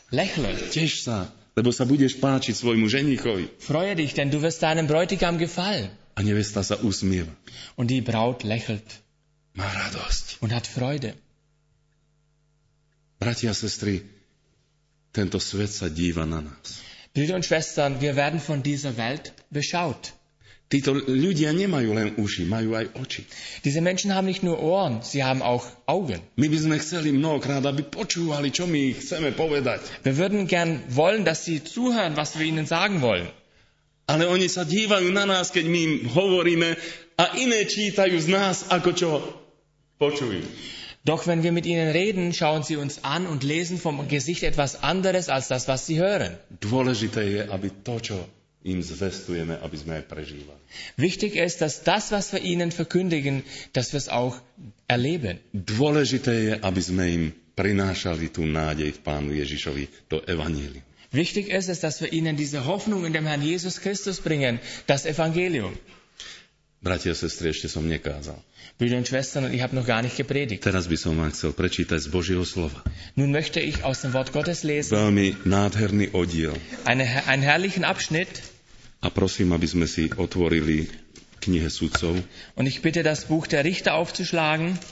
Lächle. Teš sa, lebo sa budeš páčiť svojmu ženichovi. Freue dich, denn du wirst deinem Bräutigam gefallen. A nevesta sa usmieva. Und die Braut lächelt Má radosť. und hat Freude. Bratia a sestry, tento svet sa díva na nás. Brüder und Schwestern, wir werden von dieser Welt beschaut. Títo ľudia nemajú len uši, majú aj oči. Diese Menschen haben nicht nur Ohren, sie haben auch Augen. My by sme chceli mnohokrát, aby počúvali, čo my chceme povedať. Wir würden gern wollen, dass sie zuhören, was wir ihnen sagen wollen. Ale oni sa dívajú na nás, keď my im hovoríme a iné čítajú z nás, ako čo počujú. Doch wenn wir mit ihnen reden, schauen sie uns an und lesen vom Gesicht etwas anderes als das, was sie hören. Dôležité je, aby to, čo im zvestujeme, aby sme aj prežívali. Wichtig ist, dass das, was wir ihnen verkündigen, dass wir es auch erleben. Dôležité je, aby sme im prinášali tú nádej v Pánu Ježišovi, to evanílium. Wichtig ist es, dass wir ihnen diese Hoffnung in dem Herrn Jesus Christus bringen, das Evangelium. Bratia a sestry, ešte som nekázal. Brüder und Schwestern, und ich habe noch gar nicht gepredigt. Teraz by som vám chcel prečítať z Božieho slova. Nun möchte ich aus dem Wort Gottes lesen, Veľmi nádherný oddiel. eine, einen herrlichen Abschnitt. A prosím, aby sme si otvorili knihe sudcov. Und ich bitte, das Buch der Richter aufzuschlagen.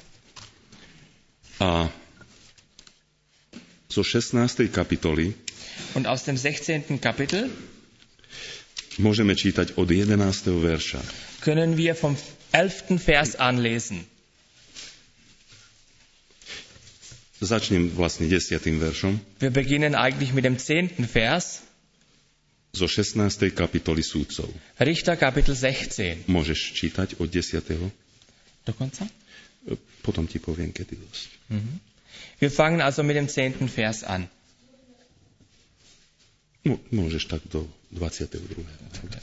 A zo šestnástej kapitoly Und aus dem sechzehnten Kapitel môžeme čítať od jedenásteho verša. können wir vom elften Vers anlesen. Začnem vlastne desiatym veršom Wir beginnen eigentlich mit dem zehnten Vers, zo šestnástej kapitoly súdcov. Richter Kapitel sechzehn. Môžeš čítať od desiateho Do konca? Potom ti poviem, kedy dosť. Mhm. Wir fangen also mit dem zehnten Vers an. No, môžeš tak do dvadsiateho druhého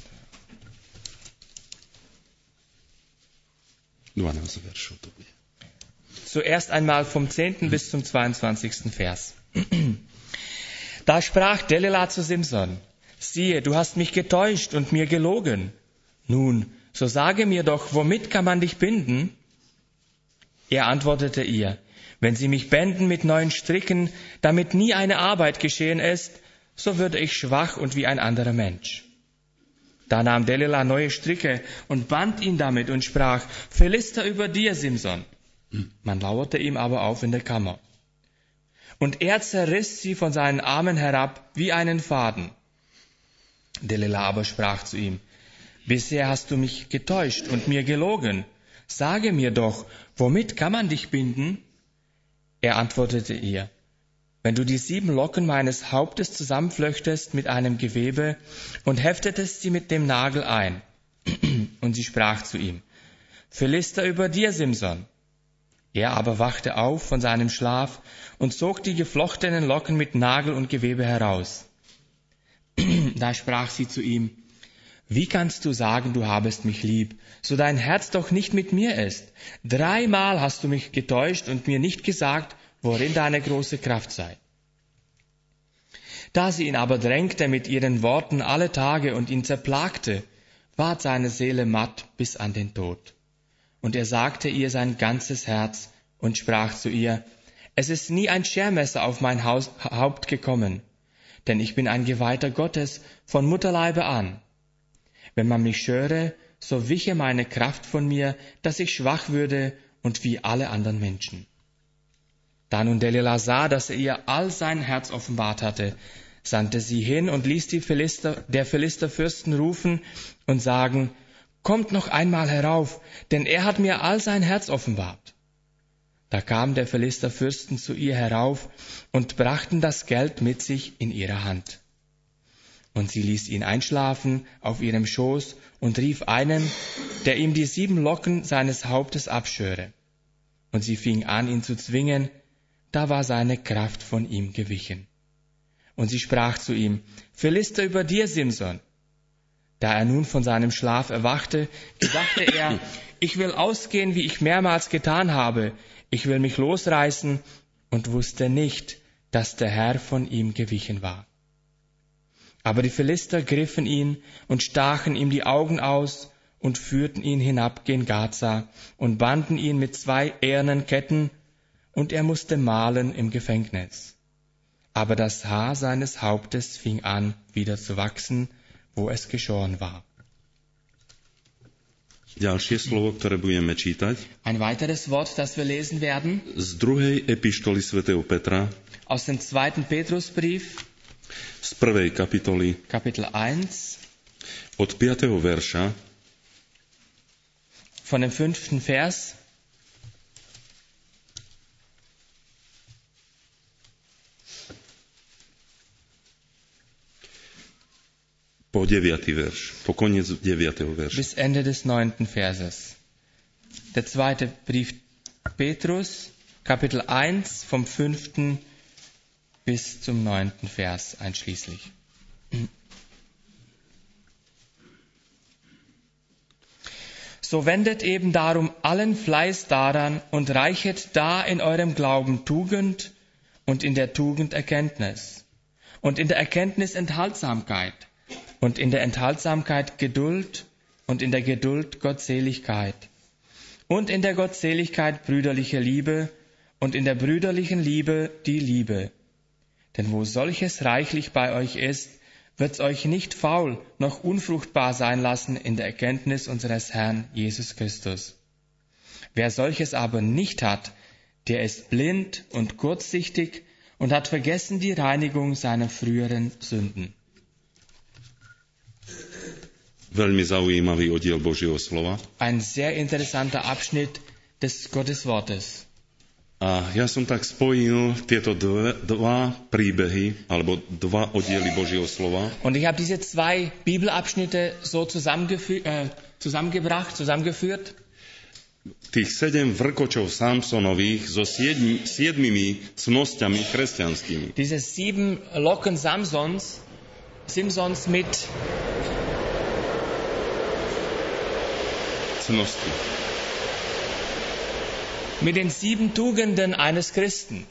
dvanásť veršov to bude. Zuerst einmal vom zehnten bis zum zweiundzwanzigsten Vers. Da sprach Delilah zu Simson: Siehe, du hast mich getäuscht und mir gelogen. Nun, so sage mir doch, womit kann man dich binden? Er antwortete ihr: Wenn sie mich bänden mit neuen Stricken, damit nie eine Arbeit geschehen ist, so würde ich schwach und wie ein anderer Mensch. Da nahm Delilah neue Stricke und band ihn damit und sprach: Philister über dir, Simson. Man lauerte ihm aber auf in der Kammer. Und er zerriss sie von seinen Armen herab wie einen Faden. Delilah aber sprach zu ihm: Bisher hast du mich getäuscht und mir gelogen. Sage mir doch, womit kann man dich binden? Er antwortete ihr: Wenn du die sieben Locken meines Hauptes zusammenflöchtest mit einem Gewebe und heftetest sie mit dem Nagel ein. Und sie sprach zu ihm: Philister über dir, Simson. Er aber wachte auf von seinem Schlaf und zog die geflochtenen Locken mit Nagel und Gewebe heraus. Da sprach sie zu ihm: Wie kannst du sagen, du habest mich lieb, so dein Herz doch nicht mit mir ist? Dreimal hast du mich getäuscht und mir nicht gesagt, worin deine große Kraft sei. Da sie ihn aber drängte mit ihren Worten alle Tage und ihn zerplagte, ward seine Seele matt bis an den Tod. Und er sagte ihr sein ganzes Herz und sprach zu ihr: Es ist nie ein Schermesser auf mein Haus, Haupt gekommen, denn ich bin ein Geweihter Gottes von Mutterleibe an. Wenn man mich schöre, so wiche meine Kraft von mir, dass ich schwach würde und wie alle anderen Menschen. Da nun Delilah sah, dass er ihr all sein Herz offenbart hatte, sandte sie hin und ließ die Philister, der Philisterfürsten rufen und sagen: Kommt noch einmal herauf, denn er hat mir all sein Herz offenbart. Da kam der Philisterfürsten zu ihr herauf und brachten das Geld mit sich in ihrer Hand. Und sie ließ ihn einschlafen auf ihrem Schoß und rief einen, der ihm die sieben Locken seines Hauptes abschöre. Und sie fing an, ihn zu zwingen, da war seine Kraft von ihm gewichen. Und sie sprach zu ihm: Philister über dir, Simson. Da er nun von seinem Schlaf erwachte, gedachte er: Ich will ausgehen, wie ich mehrmals getan habe. Ich will mich losreißen, und wusste nicht, dass der Herr von ihm gewichen war. Aber die Philister griffen ihn und stachen ihm die Augen aus und führten ihn hinab gen Gaza und banden ihn mit zwei ehernen Ketten, und er musste mahlen im Gefängnis. aber das Haar seines Hauptes fing an, wieder zu wachsen, wo es geschoren war. Ďalšie slovo, ktoré budeme čítať, Ein weiteres Wort, das wir lesen werden, z druhej epištoly svätého Petra, aus dem zweiten Petrusbrief, z prvej kapitoly, Kapitel eins, od piateho verša, von dem fünften Vers. po deviaty verš, po koniec deviateho verša. Bis Ende des neunten Verses. Der zweite Brief Petrus, Kapitel eins, vom fünften bis zum neunten Vers einschließlich. So wendet eben darum allen Fleiß daran und reichet da in eurem Glauben Tugend und in der Tugend Erkenntnis und in der Erkenntnis Enthaltsamkeit und in der Enthaltsamkeit Geduld und in der Geduld Gottseligkeit und in der Gottseligkeit brüderliche Liebe und in der brüderlichen Liebe die Liebe. Denn wo solches reichlich bei euch ist, wird's euch nicht faul noch unfruchtbar sein lassen in der Erkenntnis unseres Herrn Jesus Christus. Wer solches aber nicht hat, der ist blind und kurzsichtig und hat vergessen die Reinigung seiner früheren Sünden. Veľmi zaujímavý oddiel Božieho slova. Ein sehr interessanter Abschnitt des Gotteswortes. A ja som tak spojil tieto dve, dva príbehy, alebo dva oddiely Božieho slova. Und ich habe diese zwei Bibelabschnitte so zusammengefü- äh, zusammengebracht, zusammengeführt. Tých sedem vrkočov Samsonových so siedmi, siedmimi cnosťami kresťanskými. Diese sieben Locken Samsons, Simsons mit Cnosti. mit den sieben Tugenden eines Christen.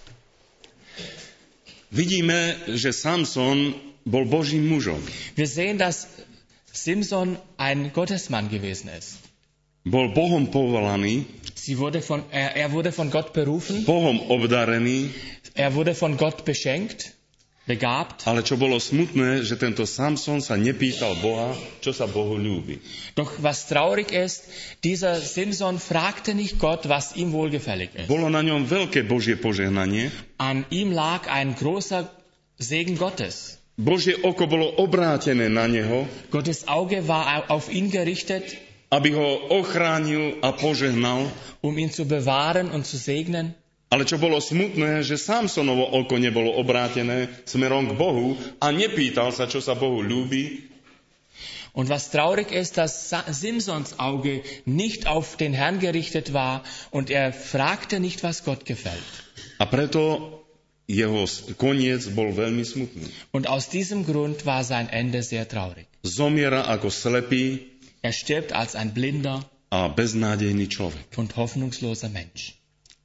Vidíme, že Samson bol Božím mužom. Wir sehen, dass Simson ein Gottesmann gewesen ist. Bol Bohom povolaný, Sie wurde von, er, er wurde von Gott berufen, Bohom obdarený, er wurde von Gott beschenkt, begabt. ale čo bolo smutné, že tento Samson sa nepýtal Boha, čo sa Bohu ľúbi. Doch was traurig ist, dieser Simson fragte nicht Gott, was ihm wohlgefällig ist. Bolo na ňom veľké Božie požehnanie. An ihm lag ein großer Segen Gottes. Božie oko bolo obrátené na neho, Gottes Auge war auf ihn gerichtet, aby ho ochránil a požehnal. um ihn zu bewahren und zu segnen. Ale čo bolo smutné, že Samsonovo oko nebolo obrátené smerom k Bohu a nepýtal sa, čo sa Bohu ľúbi. Und was traurig ist, dass Simsons Auge nicht auf den Herrn gerichtet war und er fragte nicht, was Gott gefällt. A preto jeho koniec bol veľmi smutný. Und aus diesem Grund war sein Ende sehr traurig. Zomiera ako slepý Er stirbt als ein blinder a beznádejný človek. und hoffnungsloser Mensch.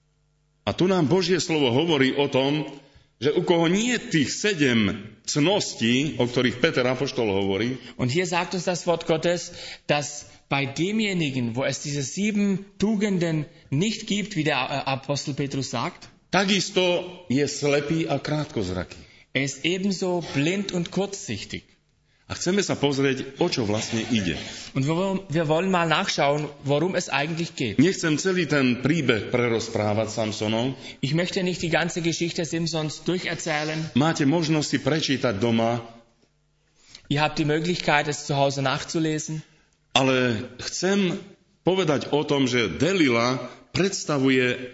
A tu nám Božie slovo hovorí o tom, že u koho nie je tých sedem cností, o ktorých Peter apoštol hovorí, Und hier sagt uns das Wort Gottes, dass bei demjenigen, wo es diese sieben Tugenden nicht gibt, wie der Apostel Petrus sagt, takisto je slepý a krátkozraký. er ist ebenso blind und kurzsichtig. A chceme sa pozrieť, o čo vlastne ide. Und wir wollen mal nachschauen, worum es eigentlich geht. Nechcem celý ten príbeh prerozprávať Samsonov. Ich möchte nicht die ganze Geschichte Simsons durcherzählen. Máte možnosť si prečítať doma, Ihr habt die Möglichkeit, es zu Hause nachzulesen. ale chcem povedať o tom, že Delila predstavuje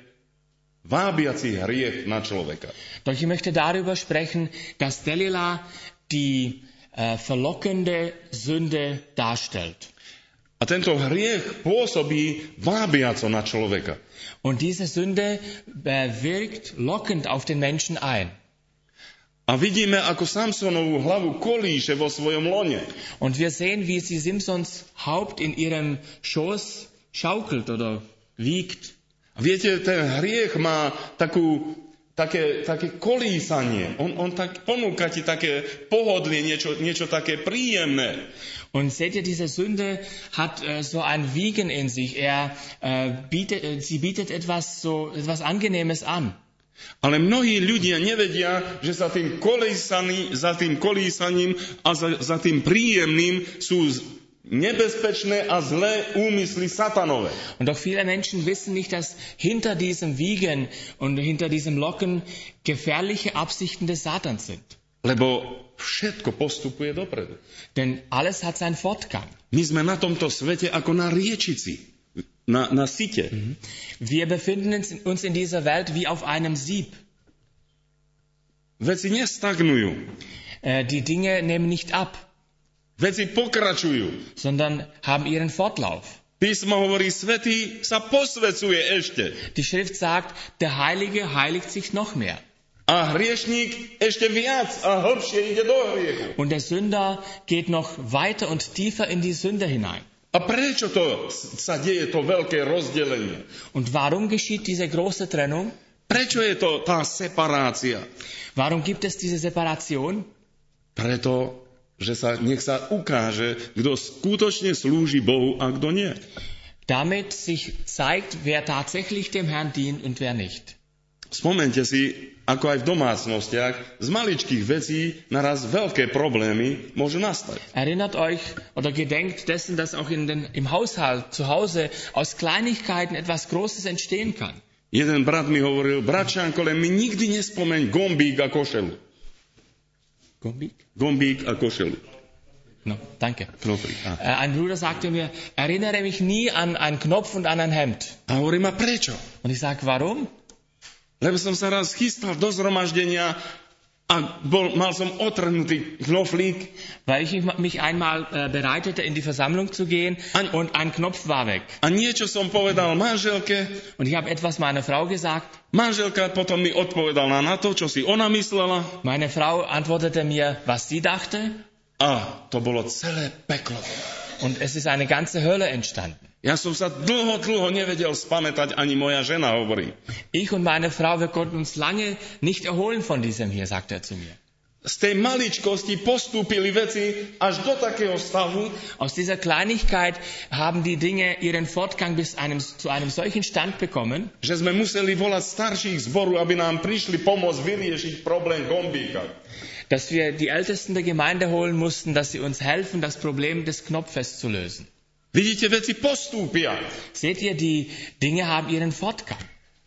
vábiaci hriech na človeka. Doch ich möchte darüber sprechen, dass Delilah die äh, verlockende Sünde darstellt. A tento hriech pôsobí vábiaco na človeka. Und diese Sünde äh, wirkt lockend auf den Menschen ein. A vidíme, ako Samsonovú hlavu kolíše vo svojom lone. Und wir sehen, wie sie Simsons Haupt in ihrem Schoß schaukelt oder wiegt. A viete, ten hriech má takú, také, také kolísanie. On, on tak ponúka ti také pohodlie, niečo, niečo také príjemné. Und seht ihr, diese Sünde hat äh, so ein Wiegen in sich. Er, äh, bietet, äh, sie bietet etwas, so, etwas Angenehmes an. Ale mnohí ľudia nevedia, že za tým, kolísaný, za tým kolísaním a za, za tým príjemným sú nebezpečné a zlé úmysly satanové. Und doch viele Menschen wissen nicht, dass hinter diesem Wiegen und hinter diesem Locken gefährliche Absichten des Satans sind. Lebo všetko postupuje dopredu. Denn alles hat seinen Fortgang. My sme na tomto svete ako na riečici. Na, na site. Wir befinden uns in dieser Welt wie auf einem Sieb. Veci nestagnujú. Äh, die Dinge nehmen nicht ab, Veci pokračujú. sondern haben ihren Fortlauf. Písmo hovorí, svätý sa posvecuje ešte. Die Schrift sagt, der Heilige heiligt sich noch mehr. A hriešník ešte viac a hlbšie ide do hriechu. Und der Sünder geht noch weiter und tiefer in die Sünde hinein. A prečo to sa deje, to veľké rozdelenie? Und warum geschieht diese große Trennung? Prečo je to tá separácia? Warum gibt es diese Separation? Preto, že sa, nech sa ukáže, kto skutočne slúži Bohu a kto nie. Damit sich zeigt, wer tatsächlich dem Herrn dient und wer nicht. Spomente si, ako aj v domácnostiach, z maličkých vecí naraz veľké problémy môžu nastať. Erinnert euch oder gedenkt dessen, dass auch in den, im Haushalt, zu Hause, aus Kleinigkeiten etwas Großes entstehen kann. Jeden brat mi hovoril, bratčanko, len mi nikdy nespomeň gombík a košelu. Gombik? Gombík a košelu. No, danke. Knoflík. Äh, ein Bruder sagte mir, erinnere mich nie an einen Knopf und an ein Hemd. A hovorím, a prečo? Und ich sage, warum? Lebo som sa raz chystal do zhromaždenia a bol, mal som otrhnutý knoflík. Weil ich mich einmal äh, bereitete, in die Versammlung zu gehen An- und ein Knopf war weg. A niečo som povedal manželke. Und ich habe etwas meiner Frau gesagt. Manželka potom mi odpovedala na to, čo si ona myslela. Meine Frau antwortete mir, was sie dachte. A to bolo celé peklo. Und es ist eine ganze Hölle entstanden. Ja som sa dlho, dlho nevedel spamätať, ani moja žena hovorí. Ich und meine Frau, wir konnten uns lange nicht erholen von diesem hier, sagt er zu mir. Z tej maličkosti postúpili veci až do takého stavu, Aus dieser Kleinigkeit haben die Dinge ihren Fortgang bis einem, zu einem solchen Stand bekommen, že sme museli volať starších zboru, aby nám prišli pomôcť vyriešiť problém gombíka. dass wir die Ältesten der Gemeinde holen mussten, dass sie uns helfen, das Problem des Knopfes zu lösen. Vidíte, veci postúpia. Seht ihr, die Dinge haben ihren Fortgang.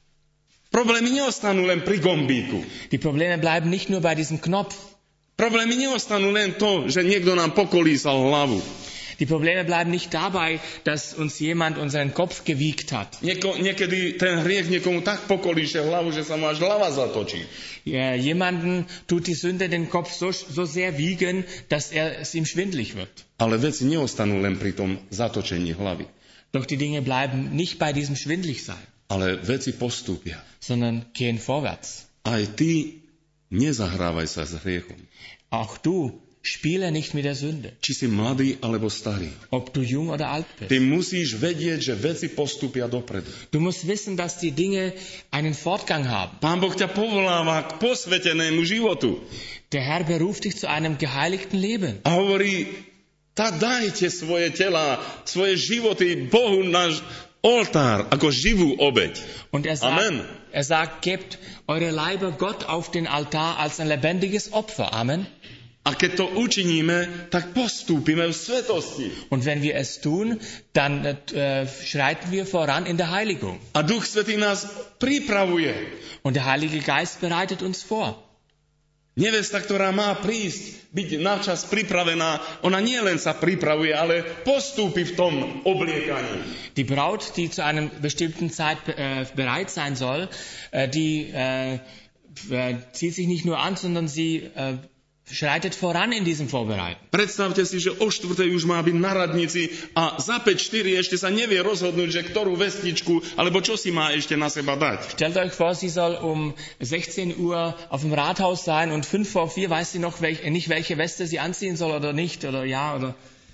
Problémy neostanú len pri gombíku. Die Probleme bleiben nicht nur bei diesem Knopf. Problémy neostanú len to, že niekto nám pokolísal hlavu. Die Probleme bleiben nicht dabei, dass uns jemand unseren Kopf gewiegt hat. Nieko, niekedy ten hriech niekomu tak pokolíše hlavu, že sa mu až hlava zatočí. Ja, jemanden tut die Sünde den Kopf so, so sehr wiegen, dass er es ihm schwindlig wird. Ale veci neostanú len pri tom zatočení hlavy. Doch die Dinge bleiben nicht bei diesem Schwindligsein, Ale veci postúpia. sondern gehen vorwärts. Aj ty nezahrávaj sa s hriechom. Auch du spiele nicht mit der Sünde, Či si mladý alebo starý. ob du jung oder alt bist. Ty musíš vedieť, že veci postúpia dopredu. Du musst wissen, dass die Dinge einen Fortgang haben. Pán Boh ťa povoláva k posvetenému životu. Der Herr beruft dich zu einem geheiligten Leben. A hovorí, tá dajte svoje tela, svoje životy Bohu na oltár, ako živú obeť. Und er sagt, Amen. er sagt, gebt eure Leiber Gott auf den Altar als ein lebendiges Opfer. Amen. A keď to učiníme, tak postúpime v svetosti. Und wenn wir es tun, dann äh, schreiten wir voran in der Heiligung. A Duch Svätý nás pripravuje. Und der Heilige Geist bereitet uns vor. Nevesta, ktorá má prísť, byť načas pripravená, ona nie len sa pripravuje, ale postúpi v tom obliekaní. Die Braut, die zu einem bestimmten Zeit äh, bereit sein soll, äh, die äh, äh, zieht sich nicht nur an, sondern sie äh, schreitet voran in diesem Vorbereiten. Predstavte si, že o štvrtej už má byť na radnici a za päť štyri ešte sa nevie rozhodnúť, že ktorú vestičku, alebo čo si má ešte na seba dať. Stellt euch vor, sie soll um sechzehn Uhr auf dem Rathaus sein und fünf vor vier weiß sie noch welch, nicht, welche Weste sie anziehen soll oder nicht, oder ja, oder...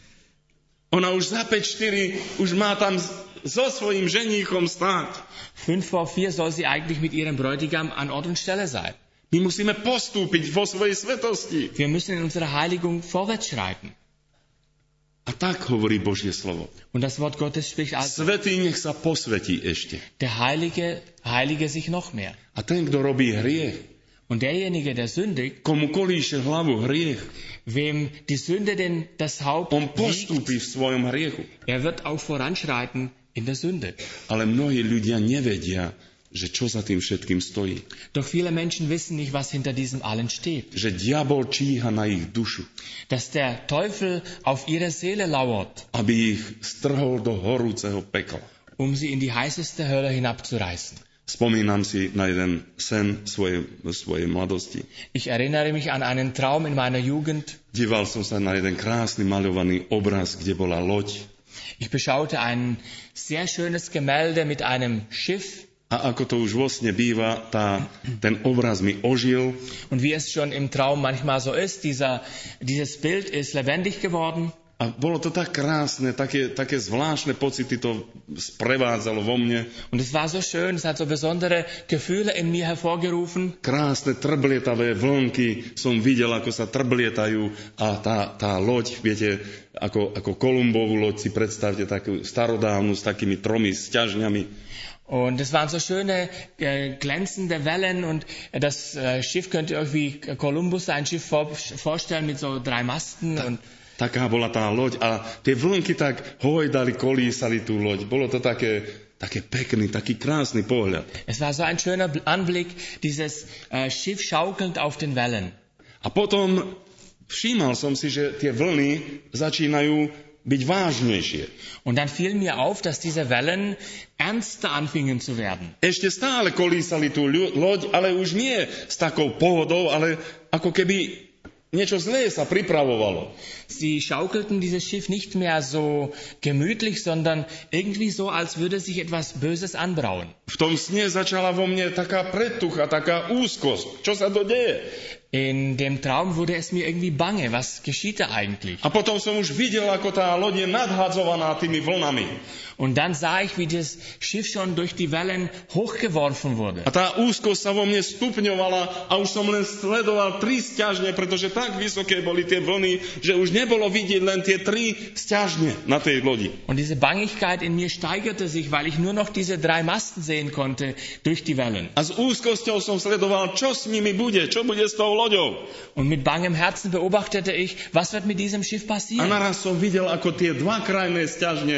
Ona už za päť štyri už má tam so svojím ženíchom stáť. Fünf vor vier soll sie eigentlich mit ihrem Bräutigam an Ort und Stelle sein. My musíme postúpiť vo svojej svetosti. Wir müssen in unserer Heiligung vorwärts schreiten. A tak hovorí Božie slovo. Und das Wort Gottes spricht also, Svätý nech sa posvetí ešte. der Heilige heilige sich noch mehr. A ten, kto robí hriech, Und derjenige, der sündigt, komu kolíše hlavu hriech, wem die Sünde denn das Haupt on wiegt, postúpi v svojom hriechu. er wird auch voranschreiten in der Sünde. Ale mnohí ľudia nevedia, že čo za tým všetkým stojí. Doch viele Menschen wissen nicht, was hinter diesem allen steht. Že diabol číha na ich dušu, Dass der Teufel auf ihre Seele lauert, aby ich strhol do horúceho pekla. um sie in die heißeste Hölle hinabzureißen. Spomínam si na jeden sen svojej, svojej mladosti. Ich erinnere mich an einen Traum in meiner Jugend. Díval som sa na jeden krásny maľovaný obraz, kde bola loď. Ich beschaute ein sehr schönes Gemälde mit einem Schiff. A ako to už vo sne býva, tá, ten obraz mi ožil. Und wie es schon im Traum manchmal so ist, dieser, dieses Bild ist lebendig geworden. A bolo to tak krásne, také, také zvláštne pocity to sprevádzalo vo mne. Und es war so schön, es hat so besondere Gefühle in mir hervorgerufen. Krásne trblietavé vlnky som videl, ako sa trblietajú a tá, tá loď, viete, ako, ako Kolumbovú loď si predstavte, takú starodávnu s takými tromi sťažňami. Und es waren so schöne, äh, glänzende Wellen und äh, das äh, Schiff könnt ihr euch wie Kolumbus ein Schiff vor, vorstellen mit so drei Masten. Und Taká bola tá loď a tie vlnky tak hojdali, kolísali tú loď. Bolo to také, také pekný, taký krásny pohľad. es war so ein schöner Anblick, dieses äh, Schiff schaukelnd auf den Wellen. A potom všímal som si, že tie vlny začínajú byť vážnejšie. Und dann fiel mir auf, dass diese Wellen ernster anfingen zu werden. Ešte stále kolísali tú ľu- loď, ale už nie s takou pohodou, ale ako keby niečo zlé sa pripravovalo. Sie schaukelten dieses Schiff nicht mehr so gemütlich, sondern irgendwie so, als würde sich etwas Böses anbrauen. V tom sne začala vo mne taká predtucha, taká úzkosť. Čo sa to deje? In dem Traum wurde es mir irgendwie bange. Was geschieht da eigentlich? A potom som už videl, ako tá loď je nadhadzovaná tými vlnami. Und dann sah ich, wie das Schiff schon durch die Wellen hochgeworfen wurde. A tá úzkosť sa vo mne stupňovala a už som len sledoval tri sťažne, pretože tak vysoké boli tie vlny, že už nebolo vidieť len tie tri sťažne na tej lodi. Und diese Bangigkeit in mir steigerte sich, weil ich nur noch diese drei Masten sehen konnte durch die Wellen. A s úzkosťou som sledoval, čo s nimi bude, čo bude s tou loďou. Und mit bangem Herzen beobachtete ich, was wird mit diesem Schiff A passieren. naraz som videl, ako tie dva krajné sťažne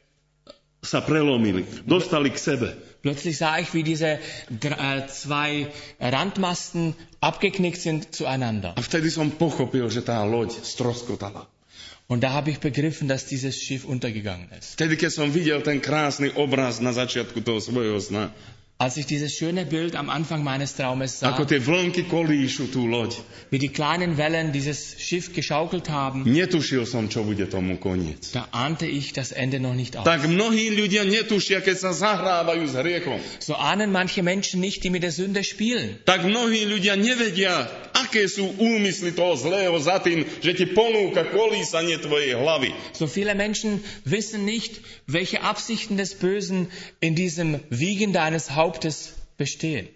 sa prelomili, dostali k sebe. Plötzlich sah ich, wie diese dr- äh, zwei Randmasten abgeknickt sind zueinander. A vtedy som pochopil, že tá loď stroskotala. Und da habe ich begriffen, dass dieses Schiff untergegangen ist. Vtedy, keď som videl ten krásny obraz na začiatku toho svojho sna, Als ich dieses schöne Bild am Anfang meines Traumes sah, ako tie vlnky kolíšu tú loď, wie die kleinen Wellen dieses Schiff geschaukelt haben, netušil som, čo bude tomu koniec. da ahnte ich das Ende noch nicht aus. Tak mnohí ľudia netušia, keď sa zahrávajú s hriechom. So ahnen manche Menschen nicht, die mit der Sünde spielen. Tak mnohí ľudia nevedia, aké sú úmysly toho zlého za tým, že ti ponúka kolísanie tvojej hlavy. So viele Menschen wissen nicht, welche Absichten des Bösen in diesem Wiegen deines Hauptes bestehen.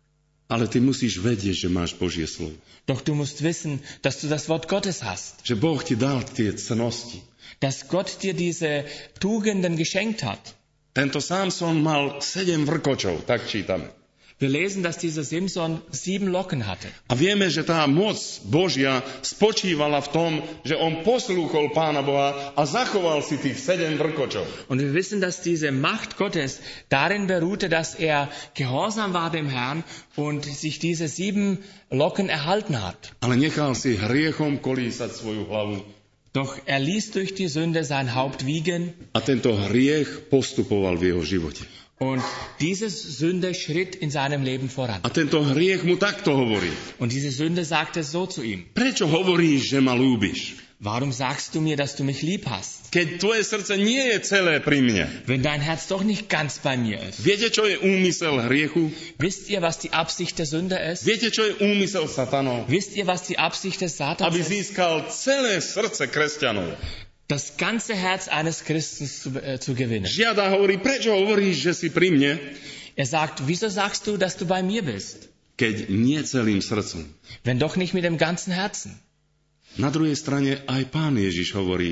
Ale ty musíš vedieť, že máš Božie slovo. Doch du musst wissen, dass du das Wort Gottes hast. Že Boh ti dal tie cnosti. Dass Gott dir diese Tugenden geschenkt hat. Tento Samson mal sedem vrkočov, tak čítame. Wir lesen, dass dieser Simson sieben Locken hatte. A vieme, že tá moc Božia spočívala v tom, že on poslúchol Pána Boha a zachoval si tých sedem vrkočov. Und wir wissen, dass diese Macht Gottes darin beruhte, dass er gehorsam war dem Herrn und sich diese sieben Locken erhalten hat. Ale nechal si hriechom kolísať svoju hlavu. Doch er ließ durch die Sünde sein Haupt wiegen. A tento hriech postupoval v jeho živote. Und diese Sünde schritt in seinem Leben voran. A tento hriech mu takto hovorí. Und diese Sünde sagte so zu ihm: Prečo hovoríš, že ma ľúbiš? Warum sagst du mir, dass du mich lieb hast? Keď tvoje srdce nie je celé pri mne. Wenn dein Herz doch nicht ganz bei mir ist. Viete, čo je úmysel hriechu? Wisst ihr, was die Absicht der Sünde ist? Viete, čo je úmysel satanov? Wisst ihr, was die Absicht des Satans Aby ist? získal celé srdce kresťanov. Das ganze Herz eines Christens zu, äh, zu gewinnen. Žiada hovorí, prečo hovoríš, že si pri mne? Er sagt, wieso sagst du, dass du bei mir bist? Keď nie celým srdcom. Wenn doch nicht mit dem ganzen Herzen. Na druhej strane aj Pán Ježiš hovorí,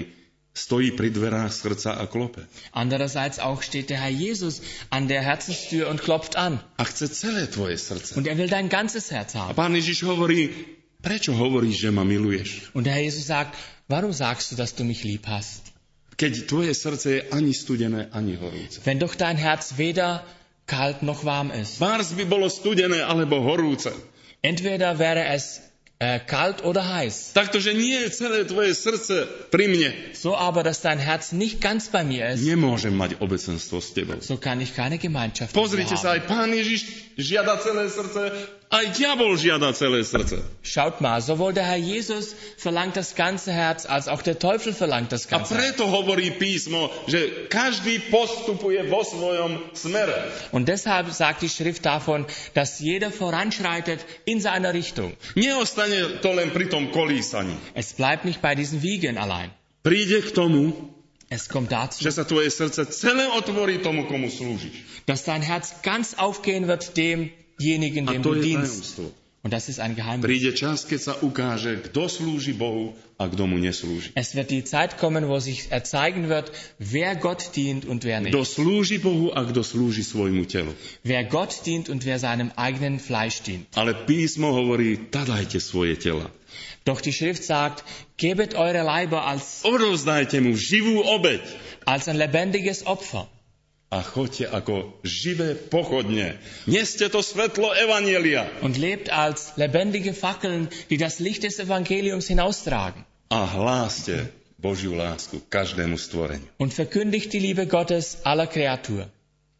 stojí pri dverách srdca a klope. Andererseits auch steht der Herr Jesus an der Herzenstür und klopft an. A chce celé tvoje srdce. Und er will dein ganzes Herz A haben. Pán Ježiš hovorí, prečo hovoríš, že ma miluješ? Und der Herr Jesus sagt, warum sagst du, dass du mich lieb hast? Keď tvoje srdce je ani studené, ani horúce. Wenn doch dein Herz weder kalt noch warm ist. Várs by bolo studené alebo horúce. Entweder wäre es äh, kalt oder heiß. Taktože nie je celé tvoje srdce pri mne. So aber, dass dein Herz nicht ganz bei mir ist, Nemôžem mať obecenstvo s tebou. so kann ich keine Gemeinschaft mit dir Pozrite sa, haben. aj Pán Ježiš žiada celé srdce, aj diabol žiada celé srdce. Schaut mal, sowohl der Herr Jesus verlangt das ganze Herz, als auch der Teufel verlangt das A ganze Herz. preto hovorí písmo, že každý postupuje vo svojom smere. Und deshalb sagt die Schrift davon, dass jeder voranschreitet in seiner Richtung. Neostane to len pri tom kolísaní. Es bleibt nicht bei diesen Wiegen allein. Príde k tomu, Es kommt dazu, že sa tvoje srdce celé otvorí tomu, komu slúžiš. dass dein Herz ganz aufgehen wird demjenigen, A dem to du je dienst. tajomstvo. Und das ist ein Geheimnis. Príde čas, keď sa ukáže, kto slúži Bohu a kto mu neslúži. Es wird die Zeit kommen, wo sich erzeigen wird, wer Gott dient und wer nicht. Kto slúži Bohu a kto slúži svojmu telu. Wer Gott dient und wer seinem eigenen Fleisch dient. Ale písmo hovorí, dadajte svoje tela. Doch die Schrift sagt, gebet eure Leiber als, Odovzdajte mu živú obeť als ein lebendiges Opfer. a choďte ako živé pochodne. Neste to svetlo evanjelia Und lebt als lebendige Fackeln, die das Licht des Evangeliums hinaustragen. a hláste Božiu lásku každému stvoreniu. Und verkündigt die Liebe Gottes aller Kreatur.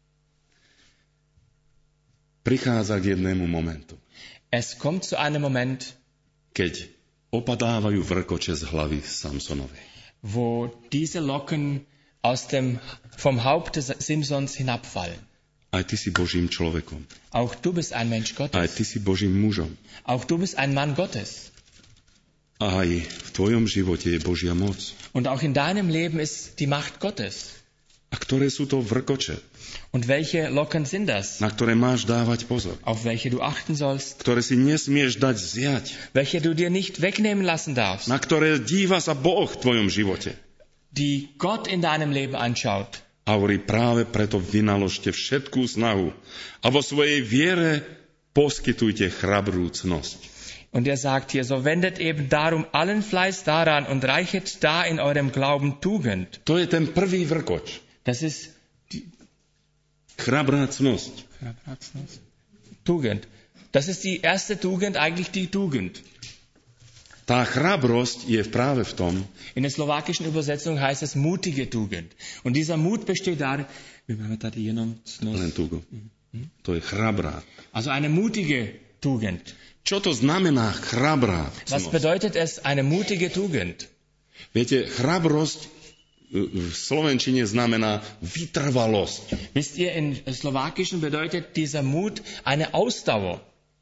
Prichádza k jednému momentu, Es kommt zu einem Moment, keď opadávajú vrkoče z hlavy Samsonovej. wo diese Locken aus dem, vom Haupt des Simsons hinabfallen. Aj ty si Božím človekom. Auch du bist ein Mensch Aj Gottes. ty si Božím mužom. Auch du bist ein Mann Gottes. Aj v tvojom živote je Božia moc. Und auch in deinem Leben ist die Macht Gottes. A ktoré sú to vrkoče, Und welche Locken sind das, na ktoré máš dávať pozor? auf welche du achten sollst, Ktoré si nesmieš dať zjať? welche du dir nicht wegnehmen lassen darfst, Na ktoré díva sa Boh v tvojom živote? die Gott in deinem Leben anschaut. A hovorí, práve preto vynaložte všetkú snahu a vo svojej viere poskytujte chrabrú cnosť. Und er sagt hier, so wendet eben darum allen Fleiß daran und reichet da in eurem Glauben Tugend. To je ten prvý vrkoč. Das ist die Chrabrá cnosť. Tugend. Das ist die erste Tugend, eigentlich die Tugend. Tá chrabrosť je práve v tom, In der slowakischen Übersetzung heißt es mutige Tugend. Und dieser Mut besteht darin, len tugo. To je chrabrá. also eine mutige Tugend. Čo to znamená chrabrá Was cnosť? bedeutet es, eine mutige Tugend? Viete, chrabrosť v slovenčine znamená vytrvalosť. Wisst ihr, in Slowakischen bedeutet dieser Mut eine Ausdauer.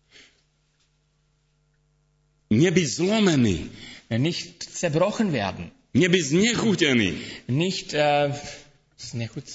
Nebyť zlomený, Nicht zerbrochen werden. nebyť znechutený. Nicht, äh, nicht gut.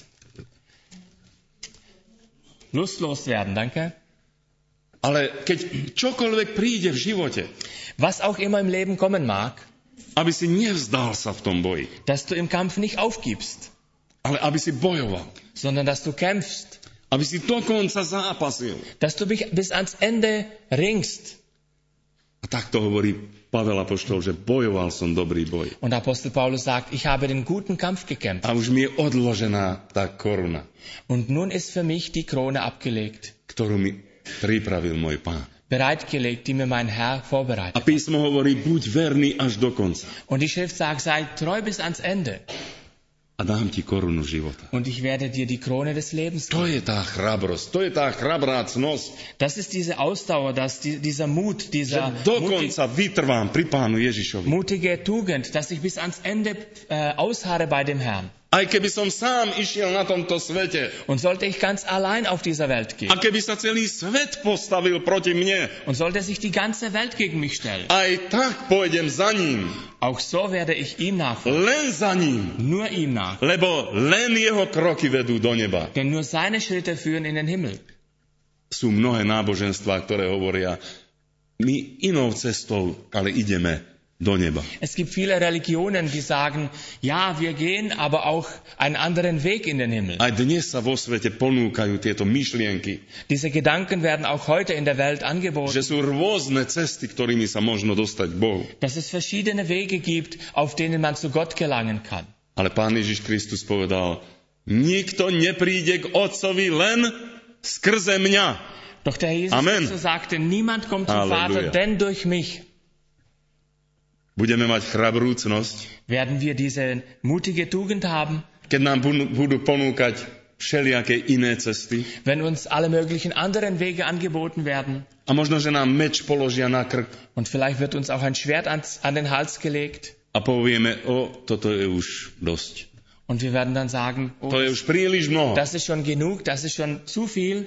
Lustlos werden, danke. Ale keď čokoľvek príde v živote, Was auch immer im Leben kommen mag, aby si nevzdal sa v tom boji, dass du im Kampf nicht aufgibst, ale aby si bojoval, sondern dass du kämpfst, aby si dokonca zápasil. dass du bis bis ans Ende ringst. A takto hovorí Pavel apoštol, že bojoval som dobrý boj. Und Apostel Paulus sagt, ich habe den guten Kampf gekämpft. A už mi je odložená tá koruna, Und nun ist für mich die Krone abgelegt, ktorú mi pripravil môj Pán. bereitgelegt, die mir mein Herr A vorbereitet. písmo hovorí, buď verný až do konca. Und die Schrift sagt, sei treu bis ans Ende. A dám ti korunu života. Und ich werde dir die Krone des Lebens To geben. je tá chrabrosť, to je tá chrabrá cnosť, Das ist diese Ausdauer, das, die, dieser Mut, že dieser mutig, dokonca vytrvám pri Pánu Ježišovi. mutige Tugend, dass ich bis ans Ende äh, ausharre bei dem Herrn. Aj keby som sám išiel na tomto svete, Und sollte ich ganz allein auf dieser Welt gehen, a keby sa celý svet postavil proti mne, und sollte sich die ganze Welt gegen mich stellen, aj tak pôjdem za ním, auch so werde ich ihm nachfolgen, len za ním, nur ihm nach. lebo len jeho kroky vedú do neba. Denn nur seine Schritte führen in den Himmel. Sú mnohé náboženstvá, ktoré hovoria, my inou cestou, ale ideme do neba. Es gibt viele Religionen, die sagen, ja, wir gehen aber auch einen anderen Weg in den Himmel. Aj dnes sa vo svete ponúkajú tieto myšlienky, Diese Gedanken werden auch heute in der Welt angeboten, že sú rôzne cesty, ktorými sa možno dostať k Bohu. dass es verschiedene Wege gibt, auf denen man zu Gott gelangen kann. Ale Pán Ježiš Kristus povedal, nikto nepríde k Otcovi len skrze mňa. Doch der Jesus Amen. Christus sagte, niemand kommt zum Halleluja. Vater, denn durch mich. Budeme mať chrabrúcnosť, Werden wir diese mutige Tugend haben, keď nám budú- budú ponúkať všelijaké iné cesty. wenn uns alle möglichen anderen Wege angeboten werden. A možno, že nám meč položia na krk Und vielleicht wird uns auch ein Schwert ans, an den Hals gelegt. a povieme, o, toto je už dosť. Und wir werden dann sagen, oh, To je už príliš mnoho. das ist schon genug, das ist schon zu viel.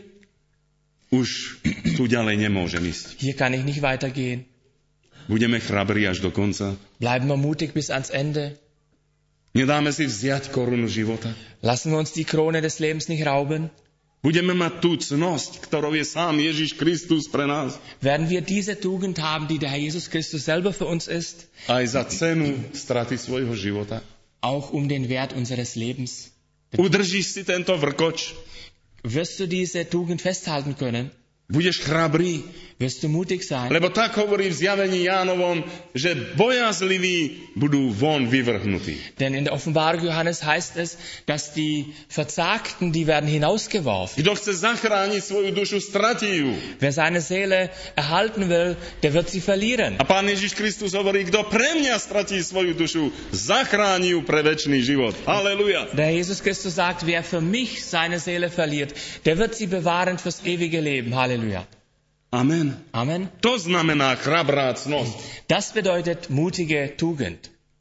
Už tu ďalej nemôžem ísť. Hier kann ich nicht weitergehen. Budeme chrabrí až do konca. Bleiben wir mutig bis ans Ende. Nedáme si vziať korunu života. Lassen wir uns die Krone des Lebens nicht rauben. Budeme mať tú cnosť, ktorou je sám Ježiš Kristus pre nás. Werden wir diese Tugend haben, die der Herr Jesus Christus selber für uns ist, Aj za cenu straty svojho života. auch um den Wert unseres Lebens. Udržíš si tento vrkoč. Wirst du diese Tugend festhalten können? Budeš chrabrý. Wirst du mutig sein? Lebo tak hovorí v zjavení Jánovom, že bojazliví budú von vyvrhnutí. Denn in der Offenbarung Johannes heißt es, dass die Verzagten, die werden hinausgeworfen. Kto chce zachrániť svoju dušu, stratí ju. Wer seine Seele erhalten will, der wird sie verlieren. A Pán Ježiš Kristus hovorí, kto pre mňa stratí svoju dušu, zachráni ju pre večný život. Halleluja. Der Herr Jesus Christus sagt, wer für mich seine Seele verliert, der wird sie bewahren fürs ewige Leben. Halleluja. Amen. Amen. To znamená chrabrá cnosť. Das bedeutet mutige Tugend.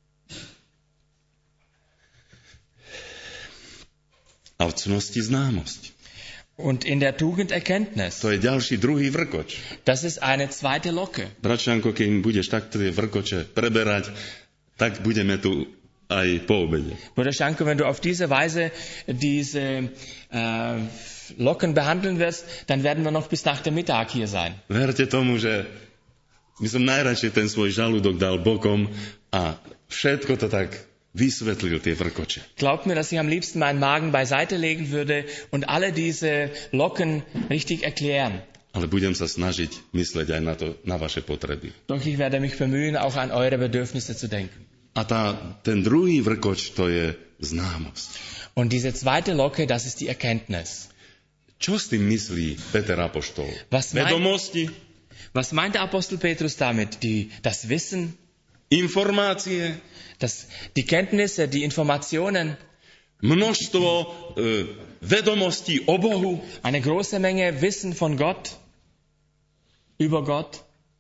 A v cnosti známosť. Und in der Tugend Erkenntnis. To je ďalší druhý vrkoč. Das ist eine zweite Locke. Bračanko, keď budeš takto tie vrkoče preberať, tak budeme tu aj po obede. Bruder Schanko, wenn du auf diese Weise diese äh, Locken behandeln wirst, dann werden wir noch bis nach dem Mittag hier sein. Verte tomu, že by som najradšej ten svoj žalúdok dal bokom a všetko to tak vysvetlil, tie vrkoče. Glaubt mir, dass ich am liebsten meinen Magen beiseite legen würde und alle diese Locken richtig erklären. Ale budem sa snažiť mysleť aj na to, na vaše potreby. Doch ich werde mich bemühen, auch an eure Bedürfnisse zu denken. A tá, ten druhý vrkoč, to je známosť. Und diese zweite Locke, das ist die Erkenntnis. Čo s tým myslí Peter Apoštol? Was meint, Vedomosti, was meint der Apostel Petrus damit? Die, das Wissen, informácie, das, die Kenntnisse, die Informationen, množstvo e, vedomostí o Bohu. eine große Menge Wissen von Gott, über Gott.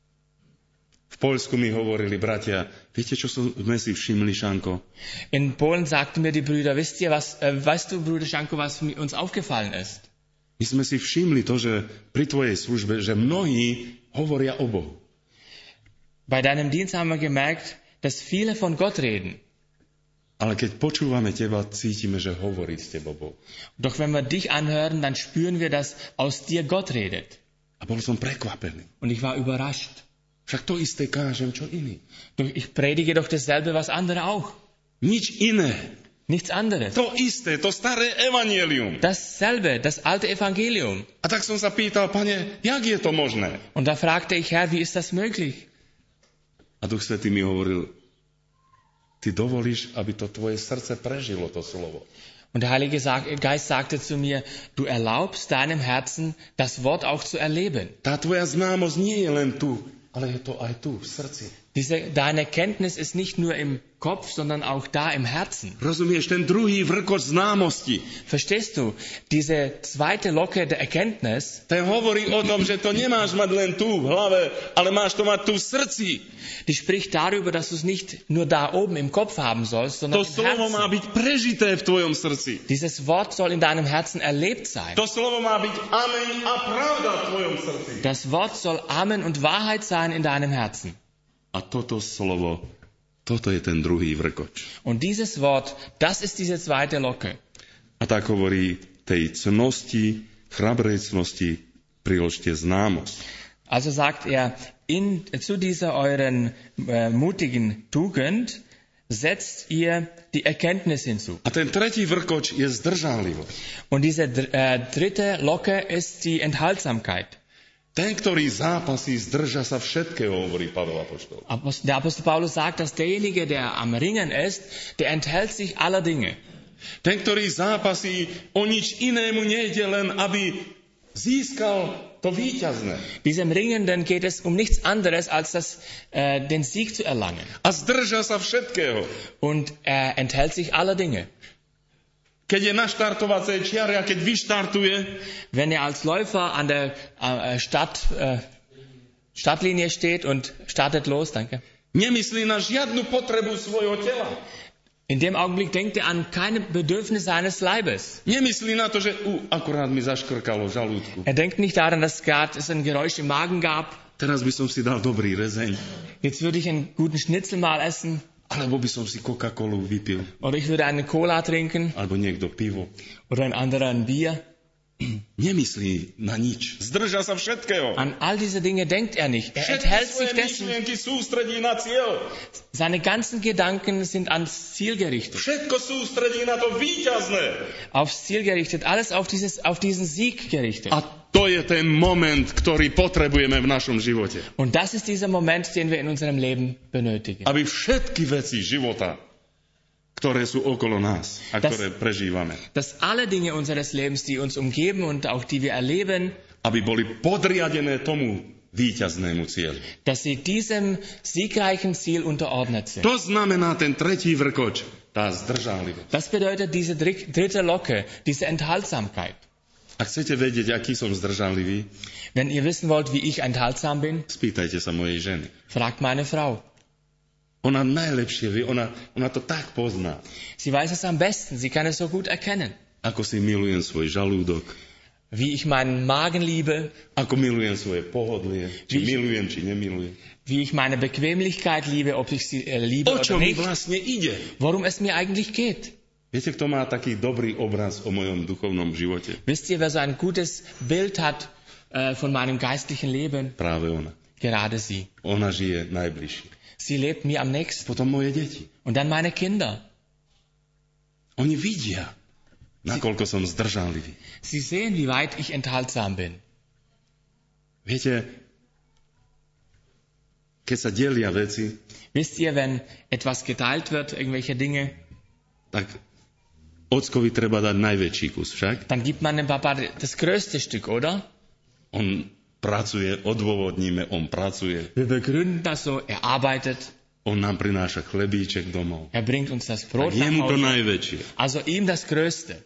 V Poľsku mi hovorili bratia, viete, čo sme si všimli, Šanko? In Polen sagten mir die Brüder, wisst ihr, was, äh, weißt du, Bruder Schanko, was mir- uns aufgefallen ist? My sme si všimli to, že pri tvojej službe, že mnohí hovoria o Bohu. Bei deinem Dienst haben wir gemerkt, dass viele von Gott reden. Ale keď počúvame teba, cítime, že hovorí s tebou Boh. Doch wenn wir dich anhören, dann spüren wir, dass aus dir Gott redet. A bol som prekvapený. Und ich war überrascht. Však to isté kážem, čo iný. Doch ich predige doch dasselbe, was andere auch. Nič iné. Nichts anderes. To isté, to staré evanjelium. Dasselbe, das alte Evangelium. A tak som sa pýtal, pane, jak je to možné? Und da fragte ich, Herr, wie ist das möglich? A Duch Svätý mi hovoril, ty dovolíš, aby to tvoje srdce prežilo to slovo. Und der Heilige Geist sagte zu mir, du erlaubst deinem Herzen, das Wort auch zu erleben. Tá tvoja známosť nie je len tu, ale je to aj tu, v srdci. Diese, deine Kenntnis ist nicht nur im Kopf, sondern auch da im Herzen. Rozumieš, ten druhý vrkoč známosti. Verstehst du? Diese zweite Locke der Erkenntnis, Ten hovorí o tom, že to nemáš mať len tu v hlave, ale máš to mať tu v srdci. die spricht darüber, dass du es nicht nur da oben im Kopf haben sollst, sondern To im slovo má Herzen. byť prežité v tvojom srdci. Dieses Wort soll in deinem Herzen erlebt sein. To slovo má byť amen a pravda v tvojom srdci. Das Wort soll Amen und Wahrheit sein in deinem Herzen. A toto slovo, toto je ten druhý vrkoč. Und dieses Wort, das ist diese zweite Locke. A tak hovorí tej cnosti, chrabrej cnosti, priložte známosť. Also sagt er, in, zu dieser euren äh, mutigen Tugend setzt ihr die Erkenntnis hinzu. A ten tretí vrkoč je zdržanlivosť. Und diese äh, dritte Locke ist die Enthaltsamkeit. Ten, ktorý zápasí, zdrža sa všetkého, hovorí Pavel apoštol. Der Apostel Paulus sagt, dass derjenige, der am Ringen ist, der enthält sich aller Dinge. Ten, ktorý zápasí, o nič inému nejde, len aby získal to víťazné. Diesem Ringenden geht es um nichts anderes, als das, äh, den Sieg zu erlangen. A zdrža sa všetkého. Und er enthält sich aller Dinge. Keď je na štartovacej čiare a keď vyštartuje, wenn er als Läufer an der äh, Start, äh, Startlinie steht und startet los, danke. Nemyslí na žiadnu potrebu svojho tela. In dem Augenblick denkt er an keine Bedürfnisse seines Leibes. Nemyslí na to, že u, akurát mi zaškrkalo v žalúdku. Er denkt nicht daran, dass gerade es ein Geräusch im Magen gab. Teraz by som si dal dobrý rezeň. Jetzt würde ich einen guten Schnitzel mal essen. Alebo by som si Coca-Colu vypil. Oder ich würde eine Cola trinken. Alebo niekto pivo. Oder ein anderer ein Bier. Nemyslí na nič. Zdrža sa všetkého. An all diese Dinge denkt er nicht. Er Všetky enthält svoje sich dessen. myšlienky sústredí na cieľ. Seine ganzen Gedanken sind ans Ziel gerichtet. Všetko sústredí na to víťazné. Aufs Ziel gerichtet. Alles auf, dieses, auf diesen Sieg gerichtet. A to je ten moment, ktorý potrebujeme v našom živote. Und das ist dieser Moment, den wir in unserem Leben benötigen. Aby všetky veci života, ktoré sú okolo nás a Das- ktoré prežívame, Dass alle Dinge unseres Lebens, die uns umgeben und auch die wir erleben, aby boli podriadené tomu víťaznému cieľu. dass sie diesem siegreichen Ziel unterordnet sind. To znamená ten tretí vrkoč, tá zdržanlivosť. Das bedeutet diese dr- dritte Locke, diese Enthaltsamkeit. Ak chcete vedieť, aký som zdržanlivý, Wenn ihr wissen wollt, wie ich enthaltsam bin, spýtajte sa mojej ženy. fragt meine Frau. Ona najlepšie vie, ona, ona to tak pozná. Sie weiß es am besten, sie kann es so gut erkennen. Ako si milujem svoj žalúdok, Wie ich meinen Magen liebe, ako milujem svoje pohodlie, či Víš- milujem, či nemilujem. wie ich meine Bequemlichkeit liebe, ob ich sie äh, liebe O čo oder mi nicht, vlastne ide? worum es mir eigentlich geht. Viete, kto má taký dobrý obraz o mojom duchovnom živote? Wisst ihr, wer so ein gutes Bild hat äh, von meinem geistlichen Leben? Práve ona. Gerade sie. Ona žije najbližšie. Sie lebt mir am nächsten. Potom moje deti. Und dann meine Kinder. Oni vidia, nakoľko som zdržanlivý. Sie sehen, wie weit ich enthaltsam bin. Viete, keď sa delia veci, Wisst ihr, wenn etwas geteilt wird, irgendwelche Dinge, tak ockovi treba dať najväčší kus však. dann gibt man dem Papa das größte Stück, oder? On pracuje, odôvodníme, on pracuje. Wir begründen das so, er arbeitet, On nám prináša chlebíček domov. er bringt uns das Tak Brot nach jemu to Hause. najväčšie. Also ihm das Größte.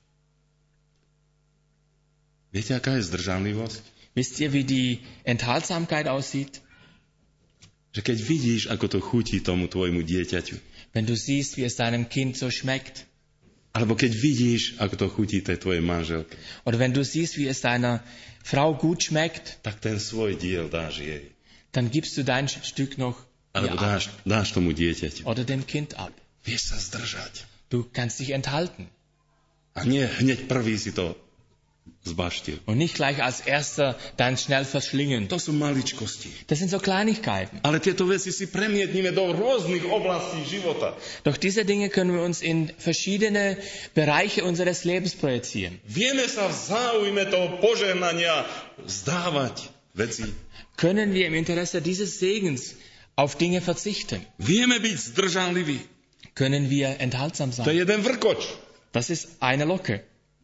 Viete, aká je zdržanlivosť? Wisst ihr, wie die Enthaltsamkeit aussieht? Že keď vidíš, ako to chutí tomu tvojmu dieťaťu, Wenn du siehst, wie es deinem Kind so schmeckt. alebo keď vidíš, ako to chutí tej tvojej manželke, Oder wenn du siehst, wie es deiner Frau gut schmeckt, tak ten svoj diel dáš jej. dann gibst du dein Stück noch ihr Alebo ab dáš, dáš tomu dieťaťu. oder dem Kind ab. Vieš sa zdržať. Du kannst dich enthalten A nie hneď prvý si to zbaštil. und nicht gleich als Erster dann schnell verschlingen. To sú maličkosti. Das sind so Kleinigkeiten. Ale tieto veci si premietnime do rôznych oblastí života. Doch diese Dinge können wir uns in verschiedene Bereiche unseres Lebens projizieren. Vieme sa v záujme toho požehnania vzdávať veci. Können wir im Interesse dieses Segens auf Dinge verzichten? Vieme byť zdržanliví. Können wir enthaltsam To je sein? jeden vrkoč. Das ist eine Locke.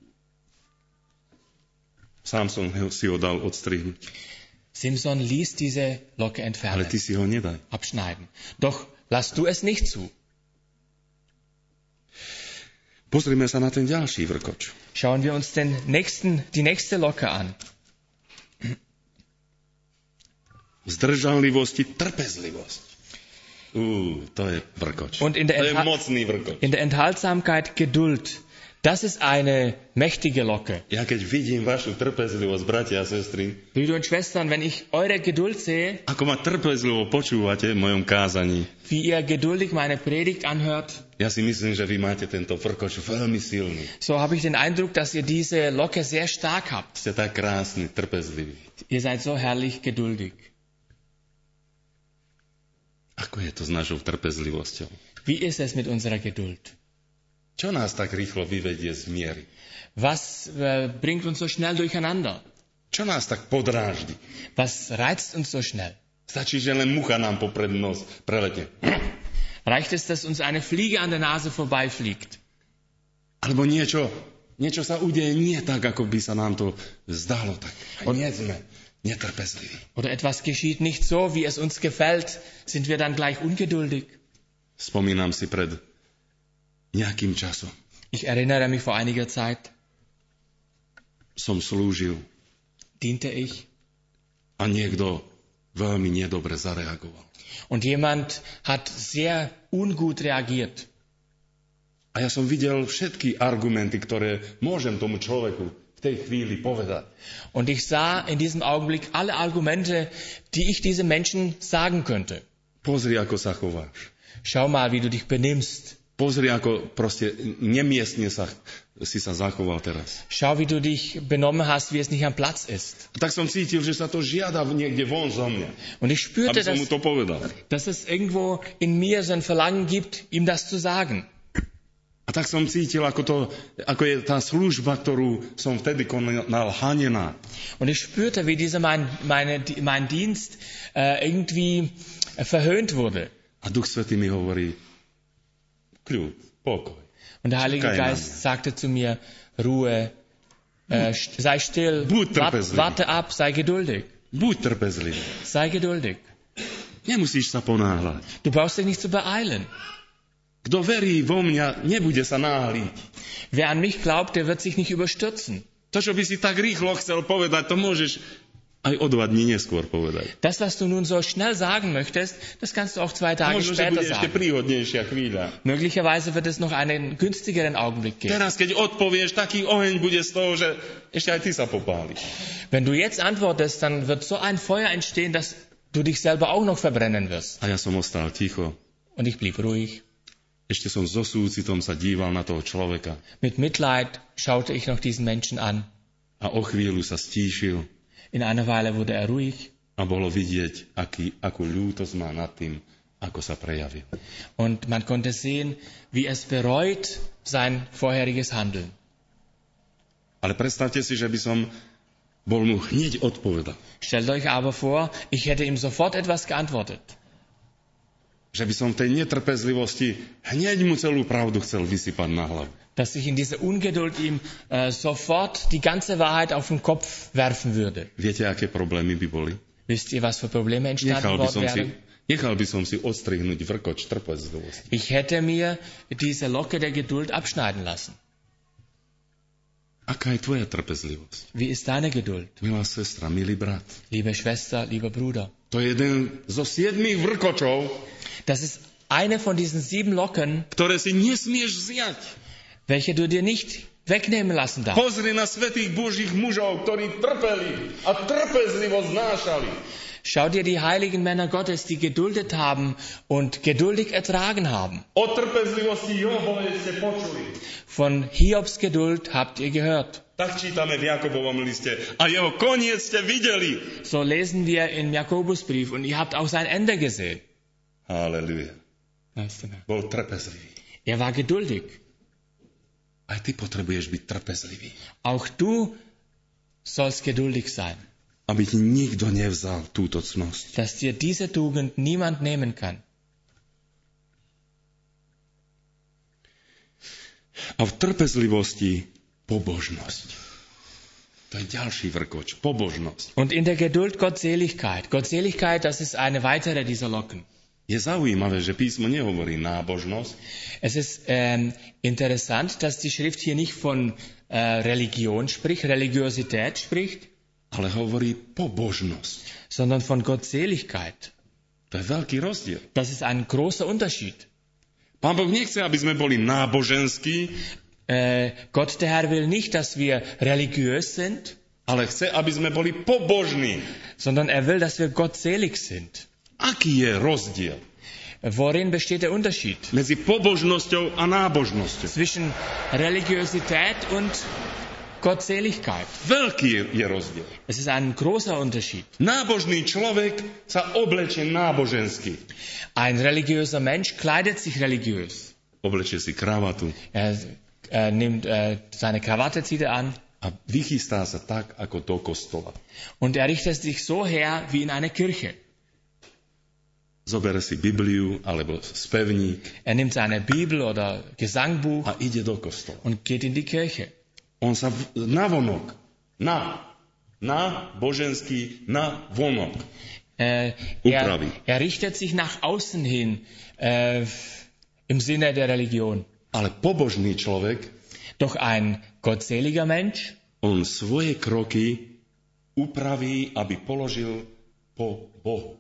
Sám som si ho dal odstrihnúť. Simson ließ diese Locke Ale entfernen, ty si ho nedaj. abschneiden. Doch lass du es nicht zu. Pozrime sa na ten ďalší vrkoč. Schauen wir uns den nächsten, die nächste Locke an. V zdržanlivosti trpezlivosť. Ú, to je vrkoč. Und in der To je Entha- mocný vrkoč. In der Enthaltsamkeit Geduld. Das ist eine mächtige Locke. Ja keď vidím vašu trpezlivosť, bratia a sestry, Brüder und Schwestern, wenn ich eure Geduld sehe, ako ma trpezlivo počúvate v mojom kázaní, wie ihr geduldig meine Predigt anhört, ja si myslím, že vy máte tento vrkoč veľmi silný. so habe ich den Eindruck, dass ihr diese Locke sehr stark habt. Ste tak krásni, trpezliví. Ihr seid so herrlich geduldig. Ako je to s našou trpezlivosťou? Wie ist es mit unserer Geduld? Čo nás tak rýchlo vyvedie z miery? Was äh, bringt uns so schnell durcheinander? Čo nás tak podráždi? Was reizt uns so schnell? Stačí, že len mucha nám popred nos preletne. Reicht es, dass uns eine Fliege an der Nase vorbeifliegt? Alebo niečo, niečo sa udeje nie tak, ako by sa nám to zdalo. Tak. A nie sme netrpezliví. Oder etwas geschieht nicht so, wie es uns gefällt, sind wir dann gleich ungeduldig? Spomínam si pred nejakým časom. Ich erinnere mich, vor einiger Zeit Som slúžil diente ich a niekto veľmi nedobre zareagoval. und jemand hat sehr ungut reagiert. A ja som videl všetky argumenty, ktoré môžem tomu človeku v tej chvíli povedať. Und ich sah in diesem Augenblick alle Argumente, die ich diesem Menschen sagen könnte. Pozri, ako sa chováš. Schau mal, wie du dich benimmst. Pozri, ako proste nemiestne sa, si sa zachoval teraz. Schau, wie du dich benommen hast, wie es nicht am Platz ist. A tak som cítil, že sa to žiada niekde von zo mňa. Und ich spürte, Aby som mu dass, to povedal. dass es irgendwo in mir so ein Verlangen gibt, ihm das zu sagen. A tak som cítil, ako, to, ako je tá služba, ktorú som vtedy konal, hanená. Und ich spürte, wie dieser mein, meine, mein Dienst äh, irgendwie verhöhnt wurde. A Duch Svätý mi hovorí, kľud, pokoj. Und der Heilige Čakaj na Geist mňa. sagte zu mir, Ruhe, äh, st- sei still, Buď wart, trpezlivý. warte ab, sei geduldig. Buď trpezlivý. Sei geduldig. Nemusíš sa ponáhľať. Du brauchst dich nicht zu beeilen. Kto verí vo mňa, nebude sa náhliť. Wer an mich glaubt, der wird sich nicht überstürzen. To, čo by si tak rýchlo chcel povedať, to môžeš aj o dva dní neskôr povedať. Das, was du nun so schnell sagen möchtest, das kannst du auch zwei Tage Možno, že später bude ešte sagen. príhodnejšia chvíľa. Möglicherweise wird es noch einen günstigeren Augenblick geben. Teraz, keď odpovieš, taký oheň bude z toho, že ešte aj ty sa popáliš. Wenn du jetzt antwortest, dann wird so ein Feuer entstehen, dass du dich selber auch noch verbrennen wirst. A ja som ostal ticho. Und ich blieb ruhig. Ešte som so súcitom sa díval na toho človeka. Mit Mitleid schaute ich noch diesen Menschen an. A o chvíľu sa stíšil. In einer Weile wurde er ruhig. A bolo vidieť, aký, akú ľútosť má nad tým, ako sa prejavil. Und man konnte sehen, wie es bereut sein vorheriges Handeln. Ale predstavte si, že by som bol mu hneď odpovedal. Stellt euch aber vor, ich hätte ihm sofort etwas geantwortet. Že by som v tej netrpezlivosti hneď mu celú pravdu chcel vysypať na hlavu. Dass ich in dieser Ungeduld ihm äh, sofort die ganze Wahrheit auf den Kopf werfen würde. Viete, aké problémy by boli? Wisst ihr, was für Probleme entstanden Nechal by worden som si, wären? nechal by som si odstrihnúť vrkoč trpezlivosti. Ich hätte mir diese Locke der Geduld abschneiden lassen. Aká je tvoja trpezlivosť? Wie ist deine Geduld? Milá sestra, milý brat. Liebe Schwester, lieber Bruder. To je jeden zo siedmých vrkočov, Das ist eine von diesen sieben Locken, ktoré si nesmieš vziať. welche du dir nicht wegnehmen lassen darfst. Pozri na svätých Božích mužov, ktorí trpeli a trpezlivo znášali. Schau dir die heiligen Männer Gottes, die geduldet haben und geduldig ertragen haben. O trpezlivosti Jobovej ste počuli. Von Hiobs Geduld habt ihr gehört. Tak čítame v Jakobovom liste. A jeho koniec ste videli. So lesen wir im Jakobusbrief und ihr habt auch sein Ende gesehen. Halleluja. Bol trpezlivý. Er war geduldig. Aj ty potrebuješ byť trpezlivý. Auch du sollst geduldig sein. Aby ti nikto nevzal túto cnosť. Dass dir diese Tugend niemand nehmen kann. A v trpezlivosti pobožnosť. To je ďalší vrkoč. Pobožnosť. Und in der Geduld Gottseligkeit. Gottseligkeit, das ist eine weitere dieser Locken. Je zaujímavé, že písmo nehovorí nábožnosť. Es ist ähm, interessant, dass die Schrift hier nicht von äh, Religion spricht, Religiosität spricht, Ale hovorí pobožnosť. sondern von Gottseligkeit. To je veľký rozdiel. Das ist ein großer Unterschied. Pán Boh nechce, aby sme boli náboženskí, Äh, Gott, der Herr, will nicht, dass wir religiös sind, ale chce, aby sme boli pobožní. sondern er will, dass wir gottselig sind. Aký je rozdiel Worin besteht der Unterschied medzi pobožnosťou a nábožnosťou? zwischen Religiosität und Gottseligkeit? Veľký je rozdiel. Es ist ein großer Unterschied. Nábožný človek sa oblečie nábožensky. Ein religiöser Mensch kleidet sich religiös. Oblečie si kravatu Er, er nimmt äh, seine Krawatte, zieht er an a vychystá sa tak, ako do kostola. und er richtet sich so her wie in einer Kirche. Zobere si Bibliu alebo spevník Er nimmt seine Bibel oder Gesangbuch a ide do kostola. und geht in die Kirche. On sa v- navonok, na, na boženský, na vonok. Äh, Upravi. er, er richtet sich nach außen hin äh, im Sinne der Religion. Ale pobožný človek, Doch ein gottseliger Mensch, on svoje kroky upraví, aby položil po Bohu.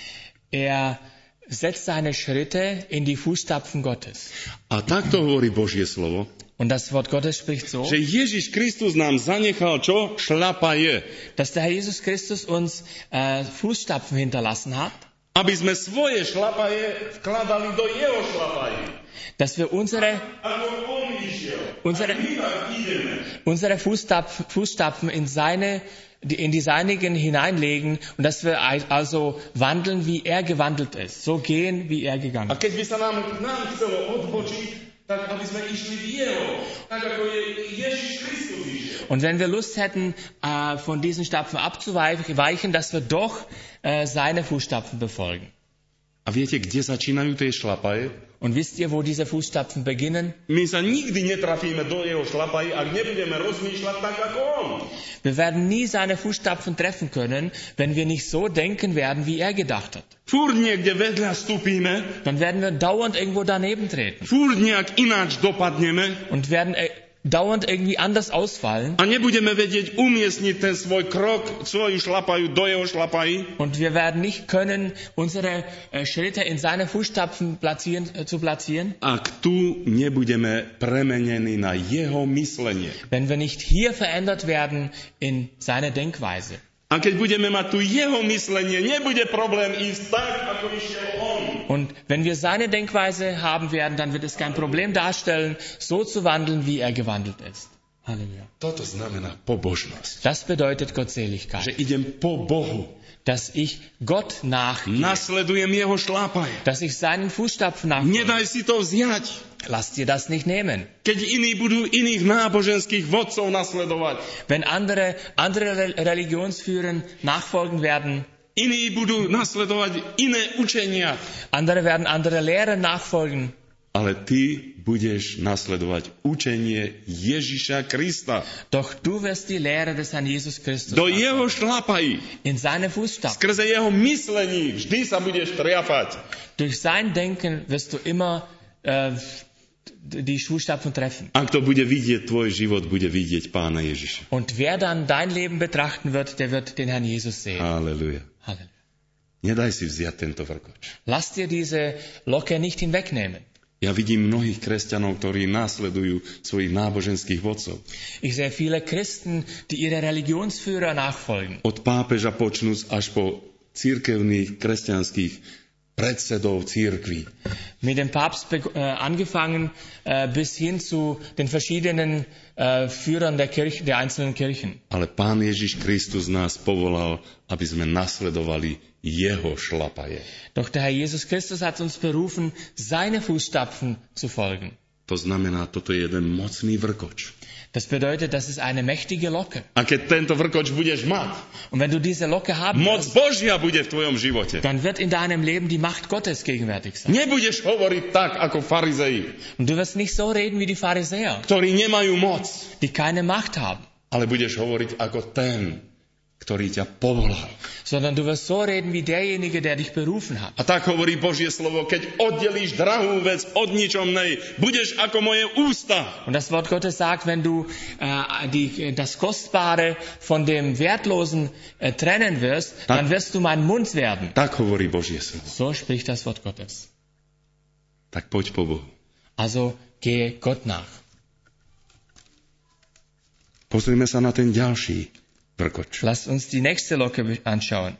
er setzt seine Schritte in die Fußstapfen Gottes. A takto hovorí Božie slovo, Und das Wort Gottes spricht so, že Ježiš Kristus nám zanechal čo? Šľapaje. dass der Herr Jesus Christus uns äh, Fußstapfen hinterlassen hat, Aby sme svoje šľapaje vkladali do jeho šľapají. dass wir unsere, Ako on išiel. unsere, A my tak ideme. unsere Fußstapfen, Fußstapfen in, seine, die- in die seinigen hineinlegen und dass wir also wandeln, wie er gewandelt ist. So gehen, wie er gegangen A ist. keď by sa nám, nám chcelo odbočiť, tak aby sme išli v jeho. Tak ako je Ježiš Kristus išiel. Und wenn wir Lust hätten, äh, von diesen Stapfen abzuweichen, dass wir doch äh, seine Fußstapfen befolgen. A viete, kde začínajú tie šlapaje? Und wisst ihr, wo diese Fußstapfen beginnen? My sa nikdy netrafíme do jeho šlapají, ak nebudeme rozmýšľať tak ako on. Wir werden nie seine Fußstapfen treffen können, wenn wir nicht so denken werden, wie er gedacht hat. Fúr niekde vedľa stúpime, Dann werden wir dauernd irgendwo daneben treten fúr nejak ináč dopadneme und werden äh, dauernd irgendwie anders ausfallen. a nebudeme vedieť umiestniť ten svoj krok, svoju šlapajú do jeho šlapají. Und wir werden nicht können, unsere äh, Schritte in seine Fußstapfen platzieren, äh, zu platzieren, Ak tu nebudeme premenení na jeho myslenie. wenn wir nicht hier verändert werden in seine Denkweise. A keď budeme mať tu jeho myslenie, nebude problém ísť tak, ako išiel on. Und wenn wir seine Denkweise haben werden, dann wird es kein Problem darstellen, so zu wandeln, wie er gewandelt ist. Halleluja. Toto znamená pobožnosť. Das bedeutet Že Gottseligkeit, idem po Bohu. dass ich Gott nachgehe, Nasledujem jeho šlapaje. dass ich seinen Fußstapfen nachfolge. Nedaj si to vziať. Lass dir das nicht nehmen. Keď iní budú iných náboženských vodcov nasledovať, Wenn andere, andere Re- Religionsführer nachfolgen werden, iní budú nasledovať iné učenia, andere werden andere Lehrer nachfolgen, ale ty budeš nasledovať učenie Ježiša Krista. doch du wirst die Lehre des Herrn Jesus Christus Do nachfolgen. jeho šlapají. In seine Fußstapfen. Skrze jeho myslení vždy sa budeš triafať. Durch sein Denken wirst du immer äh, die Fußstapfen treffen. Ak to bude vidieť tvoj život, bude vidieť Pána Ježiša. Und wer dann dein Leben betrachten wird, der wird den Herrn Jesus sehen. Halleluja. Halleluja. Nedaj si vziať tento vrkoč. Lass dir diese Locke nicht hinwegnehmen. Ja vidím mnohých kresťanov, ktorí následujú svojich náboženských vodcov. Ich sehe viele Christen, die ihre Religionsführer nachfolgen. Od pápeža počnúc až po cirkevných kresťanských predsedov církví. Mit dem Papst be- äh, angefangen äh, bis hin zu den verschiedenen äh, Führern der, Kirche, der einzelnen Kirchen. Ale Pán Ježiš Kristus nás povolal, aby sme nasledovali jeho šlapaje. Doch der Herr Jesus Christus hat uns berufen, seine Fußstapfen zu folgen. To znamená, toto je jeden mocný vrkoč. Das bedeutet, das ist eine mächtige Locke. A keď tento vrkoč budeš mať, Und wenn du diese Locke haben moc wirst, Božia bude v tvojom živote. dann wird in deinem Leben die Macht Gottes gegenwärtig sein. Nebudeš hovoriť tak, ako farizei, Und du wirst nicht so reden wie die Pharisäer, ktorí nemajú moc, die keine Macht haben, ale budeš hovoriť ako ten, ktorý ťa povolal. sondern du wirst so reden wie derjenige, der dich berufen hat. A tak hovorí Božie slovo, keď oddelíš drahú vec od ničomnej, budeš ako moje ústa. Und das Wort Gottes sagt, wenn du äh, die, das Kostbare von dem Wertlosen äh, trennen wirst, Tak. dann wirst du mein Mund werden. Tak hovorí Božie slovo. So spricht das Wort Gottes. Tak poď po Bohu. Also gehe Gott nach. Pozrime sa na ten ďalší vrkoč. Lasst uns die nächste Locke anschauen.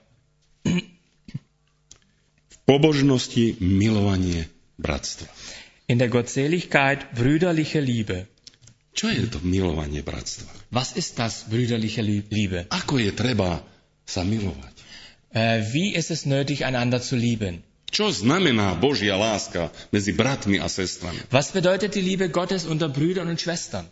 V pobožnosti milovanie bratstva. In der Gottseligkeit brüderliche Liebe. Čo je to milovanie bratstva? Was ist das, brüderliche Liebe? Ako je treba sa milovať? Äh, wie ist es nötig, einander zu lieben? Čo znamená Božia láska medzi bratmi a sestrami? Was bedeutet die Liebe Gottes unter Brüdern und Schwestern?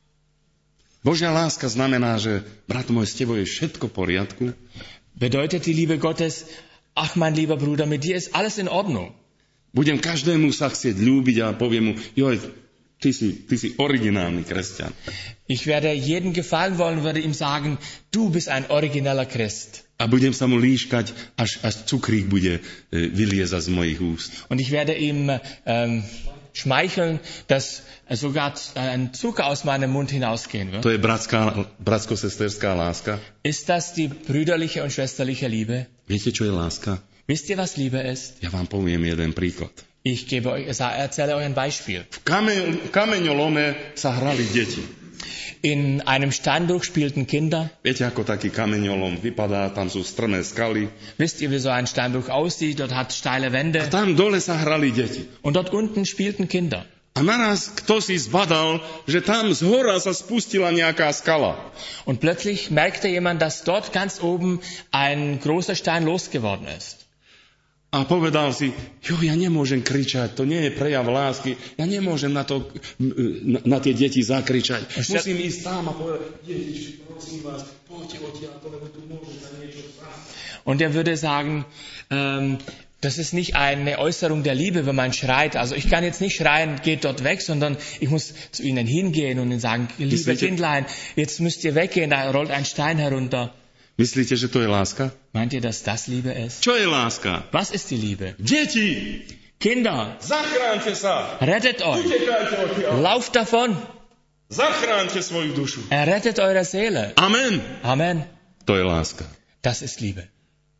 Božia láska znamená, že brat môj, s tebou je všetko v poriadku. Bedeutet die Liebe Gottes, ach mein lieber Bruder, mit dir ist alles in Ordnung. Budem každému sa chcieť ľúbiť a poviem mu, joj, ty si, ty si originálny kresťan. Ich werde jedem gefallen wollen und würde ihm sagen, du bist ein origineller Christ. A budem sa mu líškať, až, až cukrík bude e, vyliezať z mojich úst. Und ich werde ihm ähm, schmeicheln, dass sogar ein Zucker aus meinem Mund hinausgehen wird. To je bratská, bratsko-sesterská láska. Ist das die brüderliche und schwesterliche Liebe? Viete, čo je láska? Wisst ihr, was Liebe ist? Ja vám poviem jeden príklad. Ich gebe euch, erzähle euch ein Beispiel. V kame, kameňolome sa hrali deti. In einem Steinbruch spielten Kinder. Viete, ako taký kameňolom vypadá, tam sú strmé skaly. Wisst ihr, wie so ein Steinbruch aussieht? Dort hat steile A Wände. tam dole sa hrali deti. Und dort unten spielten Kinder. A naraz kto si zbadal, že tam zhora sa spustila nejaká skala. Und plötzlich merkte jemand, dass dort ganz oben ein großer Stein losgeworden ist. A povedal si, jo, ja nemôžem kričať, to nie je prejav lásky, ja nemôžem na, to, na, na tie deti zakričať. Musím ísť sám a povedať, deti, prosím vás, poďte odtiaľto, lebo tu môžem sa niečo stať. Und er würde sagen, ähm, das ist nicht eine Äußerung der Liebe, wenn man schreit. Also ich kann jetzt nicht schreien, geht dort weg, sondern ich muss zu ihnen hingehen und ihnen sagen, liebe Kindlein, jetzt müsst ihr weggehen, da rollt ein Stein herunter. Myslíte, že to je láska? Meint ihr, dass das Liebe ist? Čo je láska? Was ist die Liebe? Deti! Kinder! Zachránte sa! Rettet euch! Utekajte odtiaľ! Lauft davon! Zachránte svoju dušu! Errettet eure Seele! Amen! Amen! To je láska. Das ist Liebe.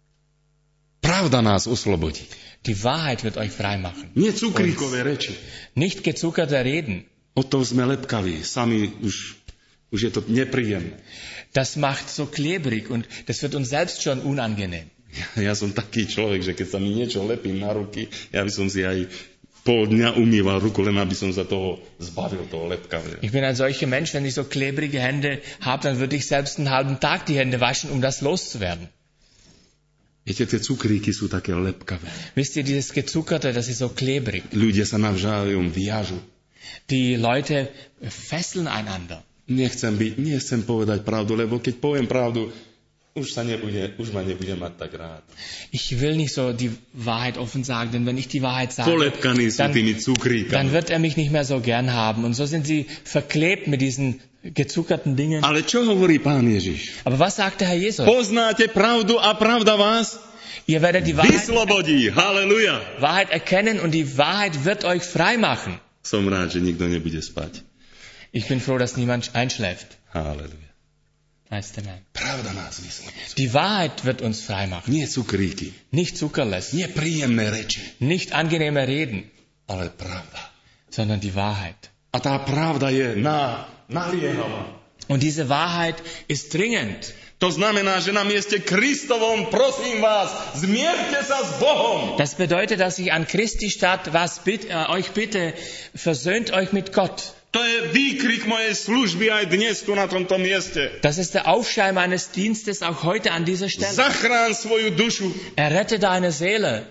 Pravda nás oslobodí. Die Wahrheit wird euch frei machen. Nie cukríkové reči. Nicht gezuckerte Reden. Od toho sme lepkaví. Sami už, už je to nepríjemné. Das macht so klebrig und das wird uns selbst schon unangenehm. Ja, ja som taký človek, že keď sa mi niečo lepí na ruky, ja by som si aj pol dňa umýval ruku, len aby som sa toho zbavil, toho lepkavého. Ich bin ein solcher Mensch, wenn ich so klebrige Hände habe, dann würde ich selbst einen halben Tag die Hände waschen, um das loszuwerden. Viete, tie cukríky sú také lepkavé. Wisst ihr, dieses Gezuckerte, das ist so klebrig. Ľudia sa navzájom viažu. Die Leute fesseln einander. Nechcem byť, nechcem povedať pravdu, lebo keď poviem pravdu, už sa nebude, už ma nebude mať tak rád. Ich will nicht so die Wahrheit offen sagen, denn wenn ich die Wahrheit sage, Polepkaní sú dann, tými cukríkami. dann wird er mich nicht mehr so gern haben. Und so sind sie verklebt mit diesen gezuckerten Dingen. Ale čo hovorí Pán Ježiš? Aber was sagt der Herr Jesus? Poznáte pravdu a pravda vás Ihr werdet die Wahrheit, vyslobodí. Halleluja. Wahrheit erkennen und die Wahrheit wird euch frei machen. Som rád, že nikto nebude spať. Ich bin froh, dass niemand einschläft. Halleluja. Preis dem Herrn. Pravda nás vyslobodí. Die Wahrheit wird uns frei machen. Nie cukríky, Nicht Zuckerless, nie príjemné reči, nicht angenehme Reden, ale pravda. sondern die Wahrheit. A tá pravda je na, naliehavá. Und diese Wahrheit ist dringend. To znamená, že na mieste Kristovom, prosím vás, zmierte sa s Bohom. Das bedeutet, dass ich an Christi statt was bitt, äh, euch bitte, versöhnt euch mit Gott. To je výkrik mojej služby aj dnes tu na tomto mieste. Das ist der Aufschrei meines Dienstes auch heute an dieser Stelle. Zachrán svoju dušu. Errette deine Seele.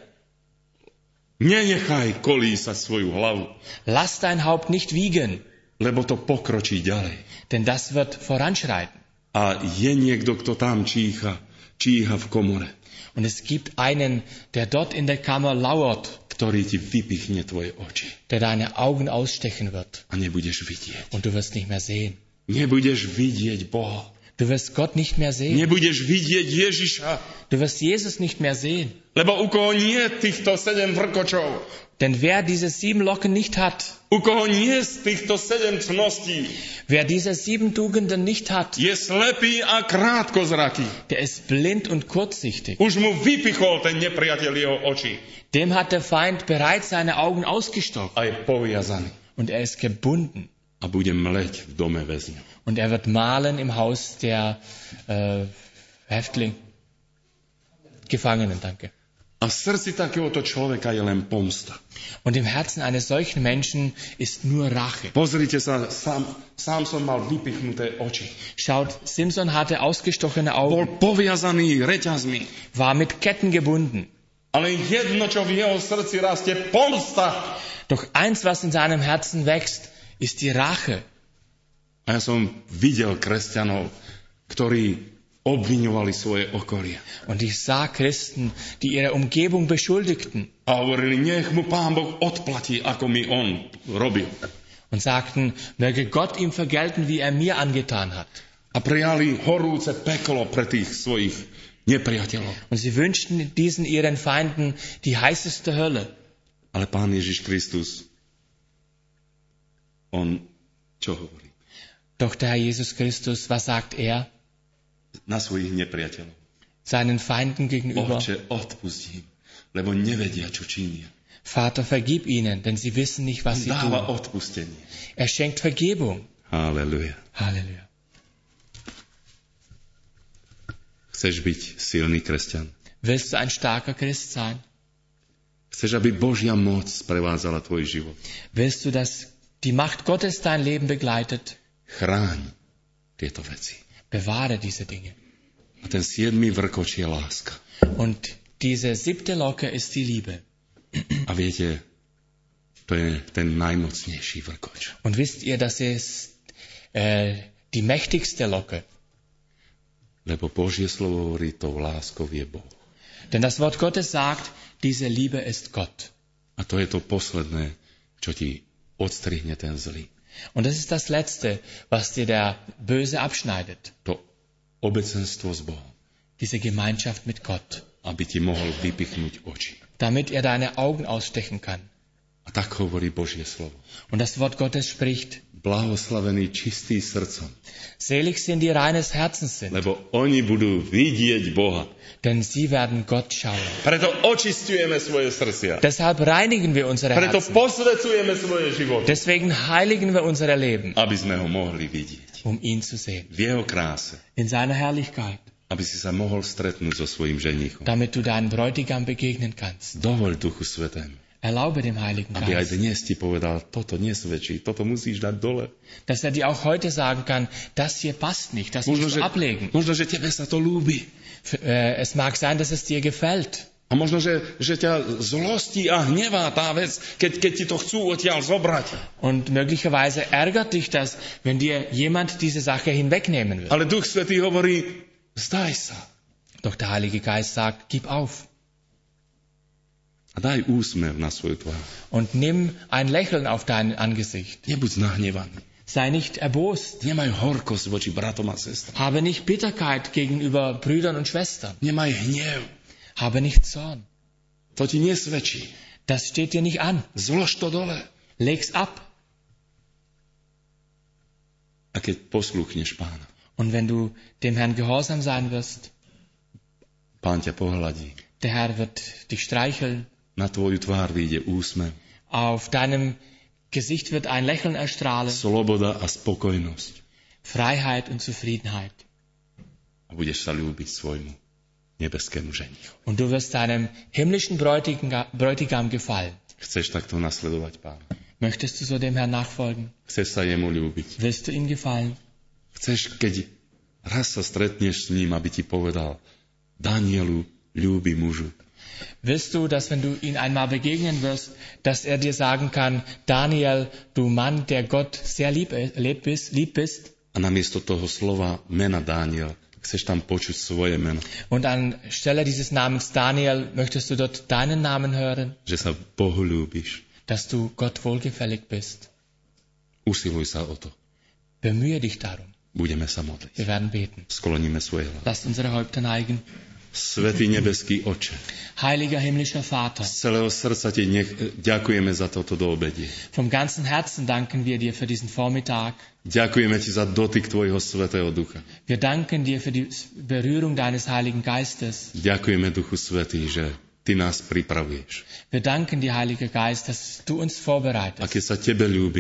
Nenechaj kolísať svoju hlavu, Lass dein Haupt nicht wiegen, lebo to pokročí ďalej. denn das wird voranschreiten. A je niekto, kto tam číha, číha v komore, Und es gibt einen, der dort in der Kammer lauert, ktorý ti vypichne tvoje oči der deine Augen ausstechen wird. a nebudeš vidieť. Und du wirst nicht mehr sehen. Nebudeš vidieť Boha. Du wirst Gott nicht mehr sehen. Nebudeš vidieť Ježiša. Du wirst Jesus nicht mehr sehen. Lebo u koho nie týchto sedem vrkočov, Denn wer diese sieben Locken nicht hat, u koho nie z týchto sedem cností, wer diese sieben Tugenden nicht hat, je slepý a krátkozraký. der ist blind und kurzsichtig. Už mu vypichol ten nepriateľ jeho oči. Dem hat der Feind bereits seine Augen ausgestockt A je poviazaný. und er ist gebunden. a bude mleť v dome väzňa. Und er wird mahlen im Haus der äh, Häftling, Gefangenen, danke. A v srdci takéhoto človeka je len pomsta. Und im Herzen eines solchen Menschen ist nur Rache. Pozrite sa, sám, sám som mal vypichnuté oči. Schaut, Simson hatte ausgestochene Bol Augen, poviazaný reťazmi. war mit Ketten gebunden. Ale jedno, čo v jeho srdci rastie, pomsta. Doch eins, was in seinem Herzen wächst, ist die Rache. A ja som videl kresťanov, ktorí obviňovali svoje okolie. Und ich sah Christen, die ihre Umgebung beschuldigten A hovorili, nech mu Pán Boh odplatí, ako mi on robil. und sagten, möge Gott ihm vergelten, wie er mir angetan hat. A prijali horúce peklo pre tých svojich nepriateľov. Und sie wünschten diesen ihren Feinden die heißeste Hölle. Ale Pán Ježiš Kristus, on čo hovorí? Doch der Herr Jesus Christus, was sagt er? Na svojich nepriateľov. Seinen Feinden gegenüber. Otče, odpustím, lebo nevedia, čo činia. Vater, vergib ihnen, denn sie wissen nicht, was sie Dáva tun. odpustenie. Er schenkt Vergebung. Halleluja. Halleluja. Chceš byť silný kresťan? Willst du ein starker Christ sein? Chceš, aby Božia moc prevádzala tvoj život? Willst du, dass die Macht Gottes dein Leben begleitet? Chráň tieto veci. Bewahre diese Dinge. A ten siedmy vrkoč je láska. Und diese siebte Locke ist die Liebe. A viete, to je ten najmocnejší vrkoč. Und wisst ihr, das ist äh, die mächtigste Locke. Lebo Božie slovo hovorí, tou láskou je Boh. Denn das Wort Gottes sagt, diese Liebe ist Gott. A to je to posledné, čo ti odstrihne ten zlý. Und das ist das Letzte, was dir der Böse abschneidet. To obecenstvo s Bohom. Diese Gemeinschaft mit Gott. Aby ti mohol vypichnúť oči. Damit er deine Augen ausstechen kann. A tak hovorí Božie slovo. Und das Wort Gottes spricht, Blahoslavení čistý srdcom, selig sind die reines Herzens sind, lebo oni budú vidieť Boha. denn sie werden Gott schauen. Preto očistujeme svoje srdcia. Deshalb reinigen wir unsere Preto Herzen. posvecujeme svoje životy. Deswegen heiligen wir unsere Leben, Aby sme ho mohli vidieť. um ihn zu sehen. V jeho kráse. In seiner Herrlichkeit. Aby si sa mohol stretnúť so svojím ženichom. Damit du deinen Bräutigam begegnen kannst. Dovoľ Duchu Svetému, Erlaube dem Heiligen aby aj Geist, dnes ti povedal, toto nesvedčí, toto musíš dať dole. dass er dir auch heute sagen kann, das hier passt nicht, das Možno, musst že, du ablegen. možno, že tebe sa to ľúbi. F- äh, Es mag sein, dass es dir gefällt. A možno, že, že ťa zlostí a hnevá tá vec, keď, keď ti to chcú odtiaľ zobrať. Und möglicherweise ärgert dich das, wenn dir jemand diese Sache hinwegnehmen will. Ale Duch Svätý hovorí, zdaj sa. Doch der Heilige Geist sagt, gib auf A daj úsmev na svoju tvár. und nimm ein Lächeln auf dein Angesicht. Nebuď nahnevaný. Sei nicht erbost. Nemaj horkosť voči bratom a sestram. Habe nicht Bitterkeit gegenüber Brüdern und Schwestern. Nemaj hnev. Habe nicht Zorn. To ti nesvedčí. Das steht dir nicht an. Zlož to dole. Leg's ab. A keď posluchneš Pána, Und wenn du dem Herrn gehorsam sein wirst, Pán ťa pohľadí. der Herr wird dich streicheln. Na tvoju tvár vyjde úsmev. Auf deinem Gesicht wird ein Lächeln erstrahlen. Sloboda a spokojnosť. Freiheit und Zufriedenheit. A budeš sa ľúbiť svojmu nebeskému ženichu. Und du wirst deinem himmlischen Bräutigam, Bräutigam gefallen. Chceš takto nasledovať Pána? Möchtest du so dem Herrn nachfolgen? Chceš sa jemu ľúbiť? Willst du ihm gefallen? Chceš, keď raz sa stretneš s ním, aby ti povedal, Danielu, ľúbi mužu. Willst du, dass wenn du ihn einmal begegnen wirst, dass er dir sagen kann, Daniel, du Mann, der Gott sehr lieb, lieb, bist, lieb bist? A namiesto toho slova mena Daniel, chceš tam počuť svoje meno. Und anstelle dieses Namens Daniel möchtest du dort deinen Namen hören, Že sa Bohu ľúbiš. dass du Gott wohlgefällig bist. Usiluj sa o to. Bemühe dich darum. Budeme sa modliť. Wir werden beten. Skloníme svoje hlavy. Lasst unsere Häupter neigen. Svätý nebeský Oče, Heiliger himmlischer Vater, z celého srdca ti nech, ďakujeme za toto doobedie. vom ganzen Herzen danken wir dir für diesen Vormittag. Ďakujeme ti za dotyk tvojho Svätého Ducha. Wir danken dir für die Berührung deines Heiligen Geistes. Ďakujeme Duchu Svätý, že ty nás pripravuješ. Wir danken dir, Heiliger Geist, dass du uns A vorbereitest. keď sa tebe ľúbime,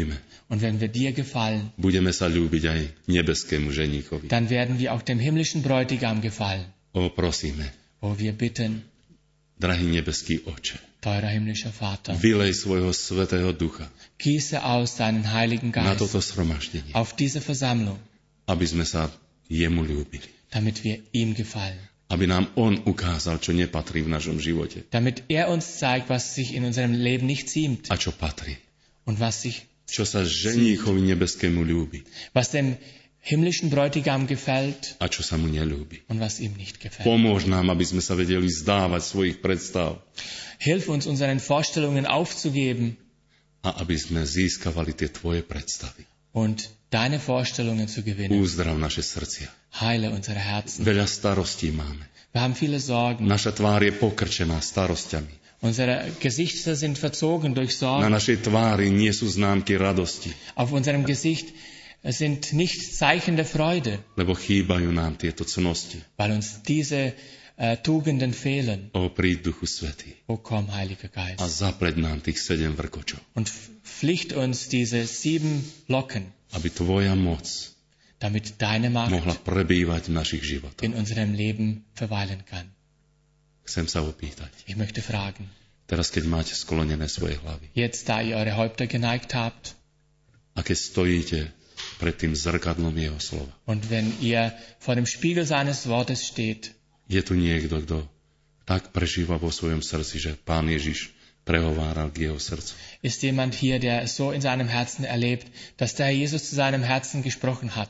Und wenn wir dir gefallen, budeme sa ľúbiť aj nebeskému ženíchovi. dann werden wir auch dem himmlischen Bräutigam gefallen. O, prosíme, Oh, wir bitten, drahý nebeský Oče, teurer himmlischer Vater, vylej svojho svätého ducha gieße aus deinen heiligen na Geist toto zhromaždenie, auf diese Versammlung, aby sme sa jemu ľúbili. damit wir ihm gefallen. Aby nám on ukázal, čo nepatrí v našom živote Damit er uns zeigt, was sich in unserem Leben nicht ziemt a čo patrí. und was sich, Čo sa ženíchovi nebeskému ľúbi was dem himmlischen Bräutigam gefällt a čo sa mu neľúbi. und was ihm nicht gefällt. Pomôž nám, aby sme sa vedeli vzdávať svojich predstav Hilf uns, unseren Vorstellungen aufzugeben a aby sme získavali tie tvoje predstavy. und deine Vorstellungen zu gewinnen. Uzdrav naše srdcia. Heile unsere Herzen. Veľa starostí máme. Wir haben viele Sorgen. Naša tvár je pokrčená starosťami. Unsere Gesichter sind verzogen durch Na Sorgen. našej tvári nie sú známky radosti, Auf unserem Gesicht sind nicht Zeichen der Freude, lebo chýbajú nám tieto cnosti. weil uns diese äh, Tugenden fehlen. O, príď Duchu Svätý O komm, Heiliger a Geist, zapleť nám tých sedem vrkočov, und pflicht uns diese sieben Locken, aby tvoja moc damit deine mohla Macht prebývať v našich životoch. in unserem Leben verweilen kann. Chcem sa opýtať, Ich möchte fragen, teraz keď máte sklonené svoje hlavy jetzt da ihr eure Häupter geneigt habt a keď stojíte pred tým zrkadlom jeho slova, und wenn ihr vor dem Spiegel seines Wortes steht, je tu niekto, kto tak prežíva vo svojom srdci, že Pán Ježiš prehováral k jeho srdcu. ist jemand hier, der es so in seinem Herzen erlebt, dass der Herr Jesus zu seinem Herzen gesprochen hat.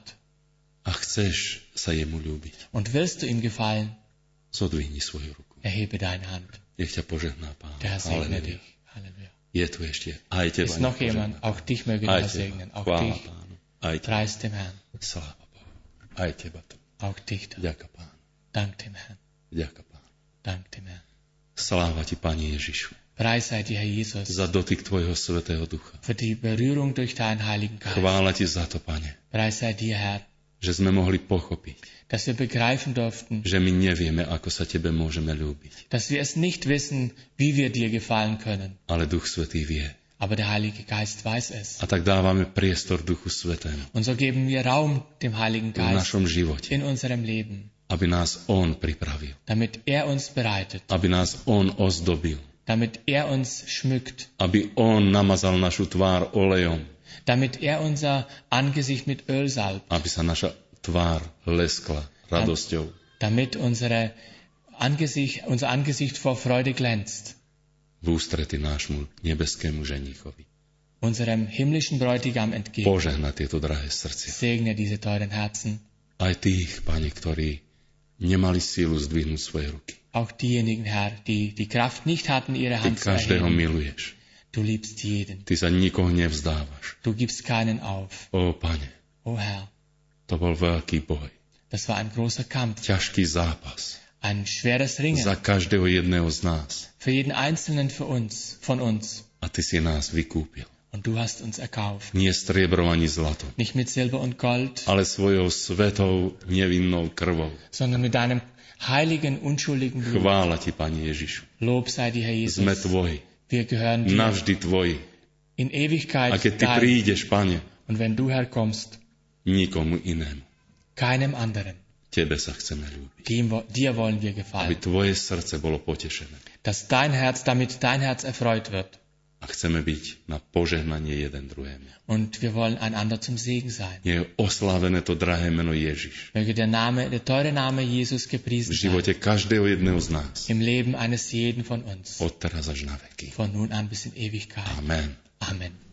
A chceš sa jemu ľúbiť, Und willst du ihm gefallen, zodvihni svoju ruku. erhebe deine Hand. Nech ťa požehná Pán. Der Herr segne Halleluja. dich. Halleluja. Je tu ešte aj teba. Ist noch nech požehná. jemand, auch dich möge der Aj Herr teba. segnen. Auch Chvála dich. Pánu. Aj teba. Preis dem Herrn. Sláva Bohu. Aj teba tu. Auch dich. Ďaká Pán. Dank dem Herrn. Ďaká Pán. Dank dem Herrn. Sláva ti, Pane Ježišu, Preis sei dir, Herr Jesus, za dotyk tvojho svätého ducha. für die Berührung durch deinen Heiligen Geist. Chvála ti za to, Pane, Preis sei dir, Herr, že sme mohli pochopiť, dass wir begreifen durften, že my nevieme, ako sa tebe môžeme ľúbiť. dass wir es nicht wissen, wie wir dir gefallen können. Ale Duch Svätý vie. Aber der Heilige Geist weiß es. A tak dávame priestor Duchu Svätému Und so geben wir Raum dem Heiligen v Geist našom živote, in unserem Leben, aby nás On pripravil, damit er uns bereitet, aby nás On ozdobil, damit er uns schmückt, aby On namazal našu tvár olejom, damit er unser Angesicht mit Öl salbt, aby sa naša tvár leskla radosťou. damit unsere Angesicht, unser Angesicht vor Freude glänzt, V ústrety nášmu nebeskému ženíchovi. unserem himmlischen Bräutigam entgegen. Požehna tieto drahé srdcia. Segne diese teuren Herzen, Aj tých, Pane, ktorí nemali sílu zdvihnúť svoje ruky. auch diejenigen, Herr, die die Kraft nicht hatten, ihre Ty Hand zu každého erheben. miluješ. Du liebst jeden, Ty sa nikoho nevzdávaš. du gibst keinen auf. Ó, Pane, O Herr, to bol veľký boj. das war ein großer Kampf, Ťažký zápas. ein schweres Ringen Za každého jedného z nás. für jeden Einzelnen für uns, von uns. A Ty si nás vykúpil. Und du hast uns erkauft. Nie striebrom ani zlatom, Nicht mit Silber und Gold, ale svojou svetou, nevinnou krvou. sondern mit deinem heiligen, unschuldigen Blut. Chvála Ti, Pane Ježišu. Lob sei dir, Herr Sme Jesus. Tvoji. Wir gehören dir Navždy Tvoji. in Ewigkeit A keď Ty dein. prídeš, Pane, Und wenn du, Herr, kommst, nikomu inému. keinem anderen, Tebe sa chceme ľúbiť. dem, wo- dir wollen wir Aby gefallen. Tvoje srdce bolo potešené. Dass dein Herz, damit dein Herz erfreut wird. A chceme byť na požehnanie jeden druhému. Und wir wollen einander zum Segen sein. Nie je oslávené to drahé meno Ježiš. Möge der Name, der teure Name Jesus V gepriesen sein. živote každého jedného z nás. Im Leben eines jeden von uns. Od teraz až na veky. Von nun an bis in Ewigkeit. Amen. Amen.